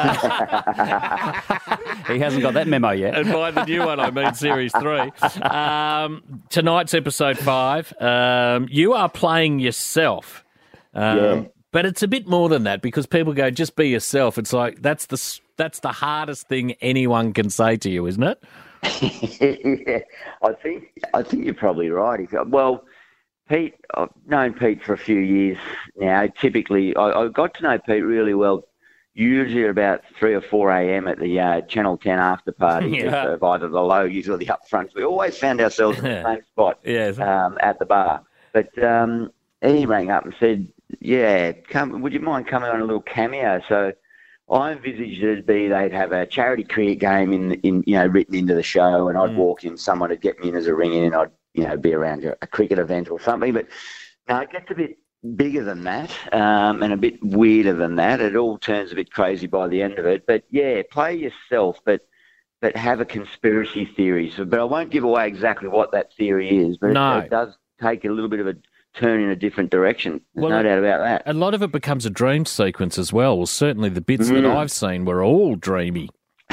Uh, He hasn't got that memo yet. And by the new one, I mean Series three. Um, tonight's episode five. Um, you are playing yourself. Um, Yeah. But it's a bit more than that because people go, just be yourself. It's like, that's the s- that's the hardest thing anyone can say to you, isn't it? yeah, I think I think you're probably right. If you, well, Pete, I've known Pete for a few years now. Typically, I, I got to know Pete really well, usually at about three or four a.m. at the uh, Channel ten after party Yeah. of either the Logies or the upfronts. We always found ourselves in the same spot Yes. um, at the bar. But um, he rang up and said, yeah, come, would you mind coming on a little cameo? So I envisaged it to be they'd have a charity cricket game in, in you know, written into the show, and I'd Mm. walk in, someone would get me in as a ring-in, and I'd, you know, be around a, a cricket event or something. But no, it gets a bit bigger than that, um, and a bit weirder than that. It all turns a bit crazy by the end of it. But yeah, play yourself, but but have a conspiracy theory. So, but I won't give away exactly what that theory is. But No. it, it does take a little bit of a turn in a different direction. There's Well, no doubt about that. A lot of it becomes a dream sequence as well. Well, certainly the bits that Mm. I've seen were all dreamy.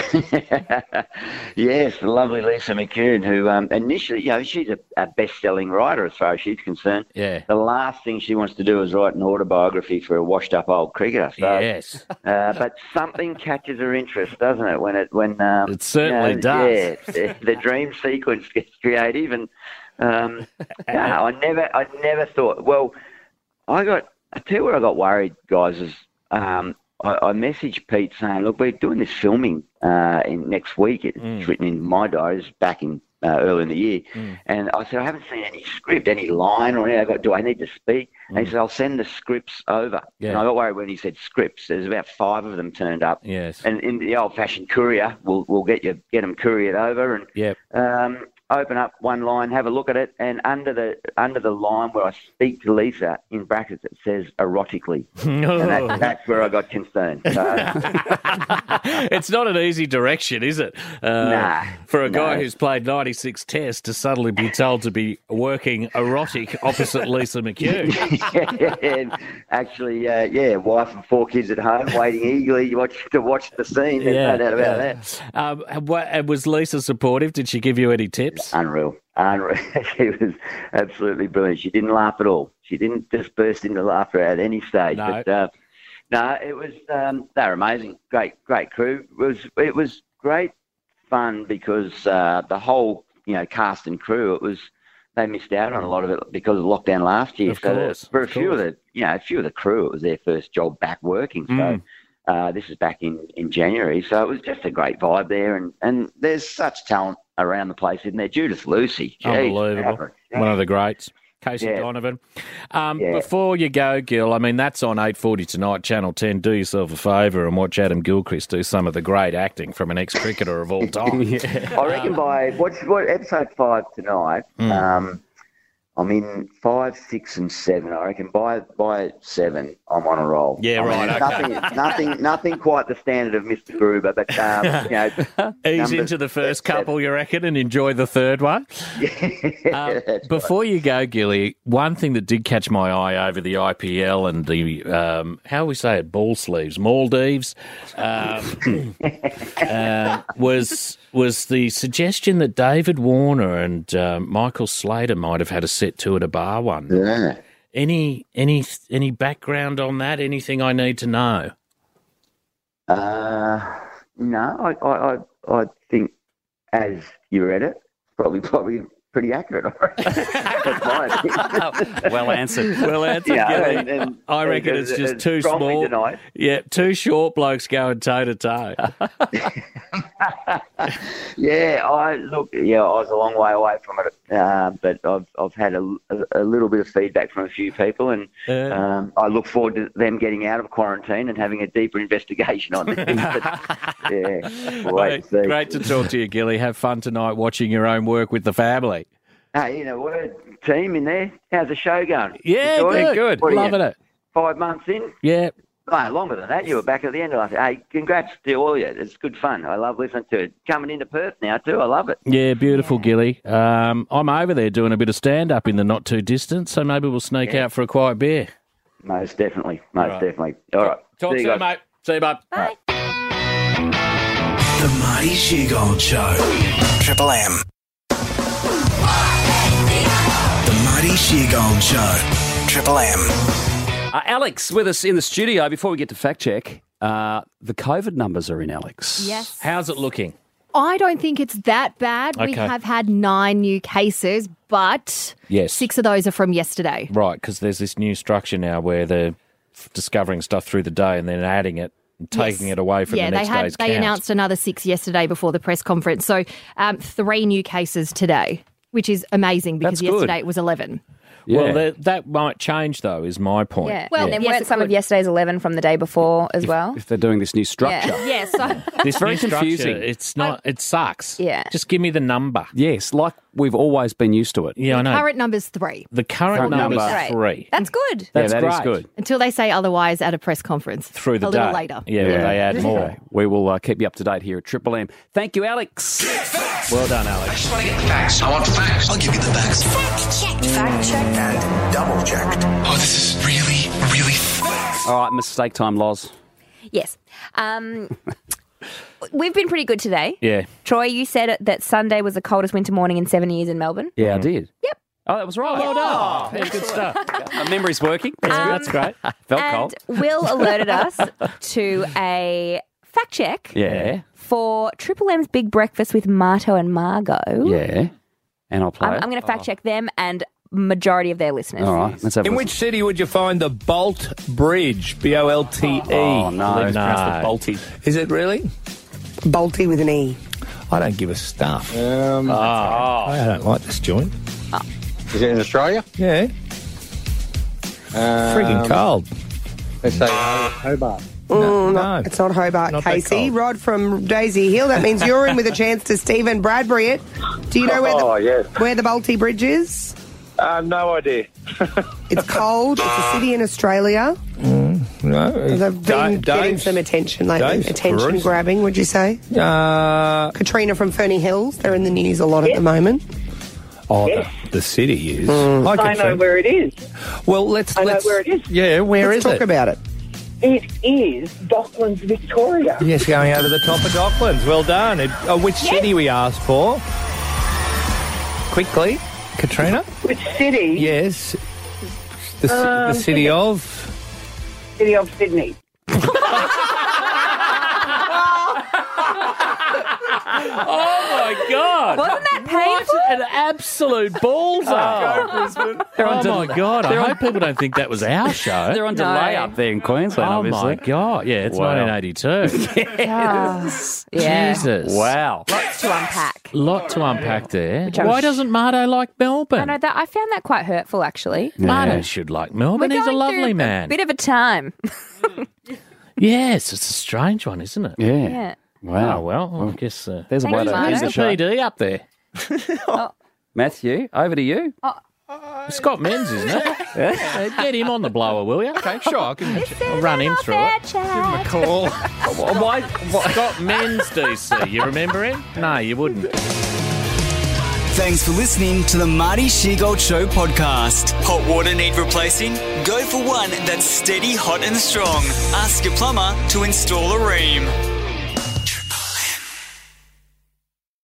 Yes, the lovely Lisa McCune, who um, initially, you know, she's a, a best-selling writer as far as she's concerned. Yeah. The last thing she wants to do is write an autobiography for a washed-up old cricketer. So, Yes. uh, but something catches her interest, doesn't it? When it when um, It certainly you know, does. Yeah, the, the dream sequence gets creative, and um, no, I never, I never thought. Well, I got. I tell you where I got worried, guys. Is um, I, I messaged Pete saying, "Look, we're doing this filming uh, in next week. It's Mm. written in my diaries back in uh, early in the year." Mm. And I said, "I haven't seen any script, any line or anything. I got, do I need to speak?" And he said, "I'll send the scripts over." Yeah. And I got worried when he said scripts. There's about five of them turned up. Yes. And in the old-fashioned courier, we'll we'll get you get them couriered over and Yep. um, open up one line, have a look at it, and under the under the line where I speak to Lisa, in brackets it says erotically, and that, that's where I got concerned. So, It's not an easy direction, is it? Uh, Nah, for a guy no. who's played ninety-six tests to suddenly be told to be working erotic opposite Lisa McHugh. and actually, uh, yeah, wife and four kids at home waiting eagerly to watch, to watch the scene. There's no doubt about that. Um, and what- and was Lisa supportive? Did she give you any tips? Unreal. Unreal. She was absolutely brilliant. She didn't laugh at all. She didn't just burst into laughter at any stage. No. But, uh, no, it was, um, they were amazing. Great, great crew. It was, it was great fun because uh, the whole, you know, cast and crew, it was, they missed out on a lot of it because of lockdown last year. Of so course, for a of few course. of the, you know, a few of the crew, it was their first job back working. So Mm. uh, this is back in, in January. So it was just a great vibe there. And, and there's such talent around the place, isn't there? Judith Lucy. Jeez, Unbelievable. One of the greats. Casey Yeah. Donovan. Um, Yeah. Before you go, Gil, I mean, that's on eight forty tonight, Channel ten. Do yourself a favour and watch Adam Gilchrist do some of the great acting from an ex-cricketer of all time. I reckon by what's what episode five tonight. Mm. Um, I'm in five, six, and seven. I reckon by by seven, I'm on a roll. Yeah, I mean, right, okay. Nothing, nothing, nothing quite the standard of Mister Gruber, but um, you know, Ease numbers- into the first couple, you reckon, and enjoy the third one. Um, before you go, Gilly, one thing that did catch my eye over the I P L and the, um, how do we say it, ball sleeves, Maldives, um, uh, was was the suggestion that David Warner and um, Michael Slater might have had a set to at a bar one. Yeah. Any any any background on that? Anything I need to know? Uh, no, I, I, I, I think as you read it, probably, probably pretty accurate. I reckon. That's my opinion. Well answered. Well answered, Yeah, Gilly. and- and- I reckon and- it's just and too strongly small. denied. Yeah, two short blokes going toe to toe. Yeah, I look. Yeah, I was a long way away from it, uh, but I've I've had a, a, a little bit of feedback from a few people, and Yeah. um, I look forward to them getting out of quarantine and having a deeper investigation on this. But, yeah, we'll wait and see. Great to talk to you, Gilly. Have fun tonight watching your own work with the family. Hey, you know, we're a team in there. How's the show going? Yeah, Enjoying good, good. What are you, Loving it. Five months in. Yeah. No, longer than that. You were back at the end of it. Hey, congrats to all of you. It's good fun. I love listening to it. Coming into Perth now, too. I love it. Yeah, beautiful, Gilly. Um, I'm over there doing a bit of stand-up in the not-too-distant, so maybe we'll sneak Yeah. out for a quiet beer. Most definitely. Most Right. definitely. All right. Talk See you soon, guys. mate. See you, bud. Bye. The Marty Sheargold Show. Triple M. The Marty Sheargold Show. Triple M. Uh, Alex with us in the studio. Before we get to fact check, uh, the COVID numbers are in, Alex. Yes. How's it looking? I don't think it's that bad. We Okay. have had nine new cases, but Yes. six of those are from yesterday. Right, because there's this new structure now where they're f- discovering stuff through the day and then adding it and taking Yes. it away from yeah, the next they had day's they count. announced another six yesterday before the press conference. So um, three new cases today, which is amazing because That's good. yesterday it was eleven. Well, that, that might change, though, is my point. Yeah. Well, and yes, weren't it some of could. yesterday's eleven from the day before as well? If they're doing this new structure. Yeah. Yes. So This very new structure, confusing. It's not. It sucks. Yeah. Just give me the number. Yes, like we've always been used to it. Yeah, I know. current number's three. The current, Current number's number. three. That's good. That's yeah, that is great. good. Until they say otherwise at a press conference. Through the a little day. later. Yeah, where they add more. Okay. We will uh, keep you up to date here at Triple M. Thank you, Alex. Well done, Alex. I just want to get the facts. I want facts. I'll give you the facts. Fact checked. Fact checked. And double checked. Oh, this is really, really facts. All right, mistake time, Loz. Yes. Um, we've been pretty good today. Yeah. Troy, you said it, that Sunday was the coldest winter morning in seven years in Melbourne. Yeah, I did. Yep. Oh, that was right. Well done. Yeah, good stuff. My memory's working. That's, Um, that's great. Felt and cold. Will alerted us to a fact check Yeah. for Triple M's Big Breakfast with Marto and Margot. Yeah. And I'll play I'm, it. I'm going to fact check them and majority of their listeners. All right, let's have a In listen. which city would you find the Bolt Bridge? B O L T E. Oh, no. It's pronounced No. the Balti. Is it really? Bolty with an E. I don't give a stuff. Um, I don't like this joint. Is it in Australia? Yeah. Freaking cold. Let's say Hobart. Mm, no. It's not Hobart, Not that Casey. cold. Rod from Daisy Hill. That means you're in with a chance to Stephen Bradbury it. Do you know where the, Oh, yes. where the Bolty Bridge is? Uh, no idea. It's cold. It's a city in Australia. No. They've been Dave- getting Dave's- some attention lately. Dave's Attention Bruce. grabbing, would you say? Uh, Katrina from Ferny Hills. They're in the news a lot at the moment. oh, the, the city is. Mm. I, could I know think- where it is. Well, let's. I know let's where it is. Yeah, where Let's is talk it? about it. It is Docklands, Victoria. Yes, going over the top of Docklands. Well done. It, uh, which city we asked for? Quickly, Katrina. Which city? Yes. The, ci- Um, the city of. City of Sydney. Oh, my God. Wasn't that painful? What an absolute ballser. They're on Oh, my del- God. I they're on- hope people don't think that was our show. They're on No. delay up there in Queensland, Oh, obviously. my God. Yeah, it's Wow. nineteen eighty-two. Yes. Yeah. Jesus. Wow. Lots to unpack. Lot to unpack there. I'm Why sh- doesn't Mardo like I Melbourne? know that. I found that quite hurtful, actually. Mardo should like Melbourne. We're He's a going lovely through a man. bit of a time. Yes, it's a strange one, isn't it? Yeah. Yeah. Wow. Oh, well, I guess. Uh, There's a way Thanks, to Mardo. end Who's the the show. P D up there? Matthew, over to you. Scott Menz, isn't it? Yeah. Get him on the blower, will you? Okay, sure. I can. I'll run him through it. Call. Why? Scott Menz, D C. You remember him? No, you wouldn't. Thanks for listening to the Marty Sheargold Show podcast. Hot water need replacing? Go for one that's steady, hot and strong. Ask your plumber to install a ream.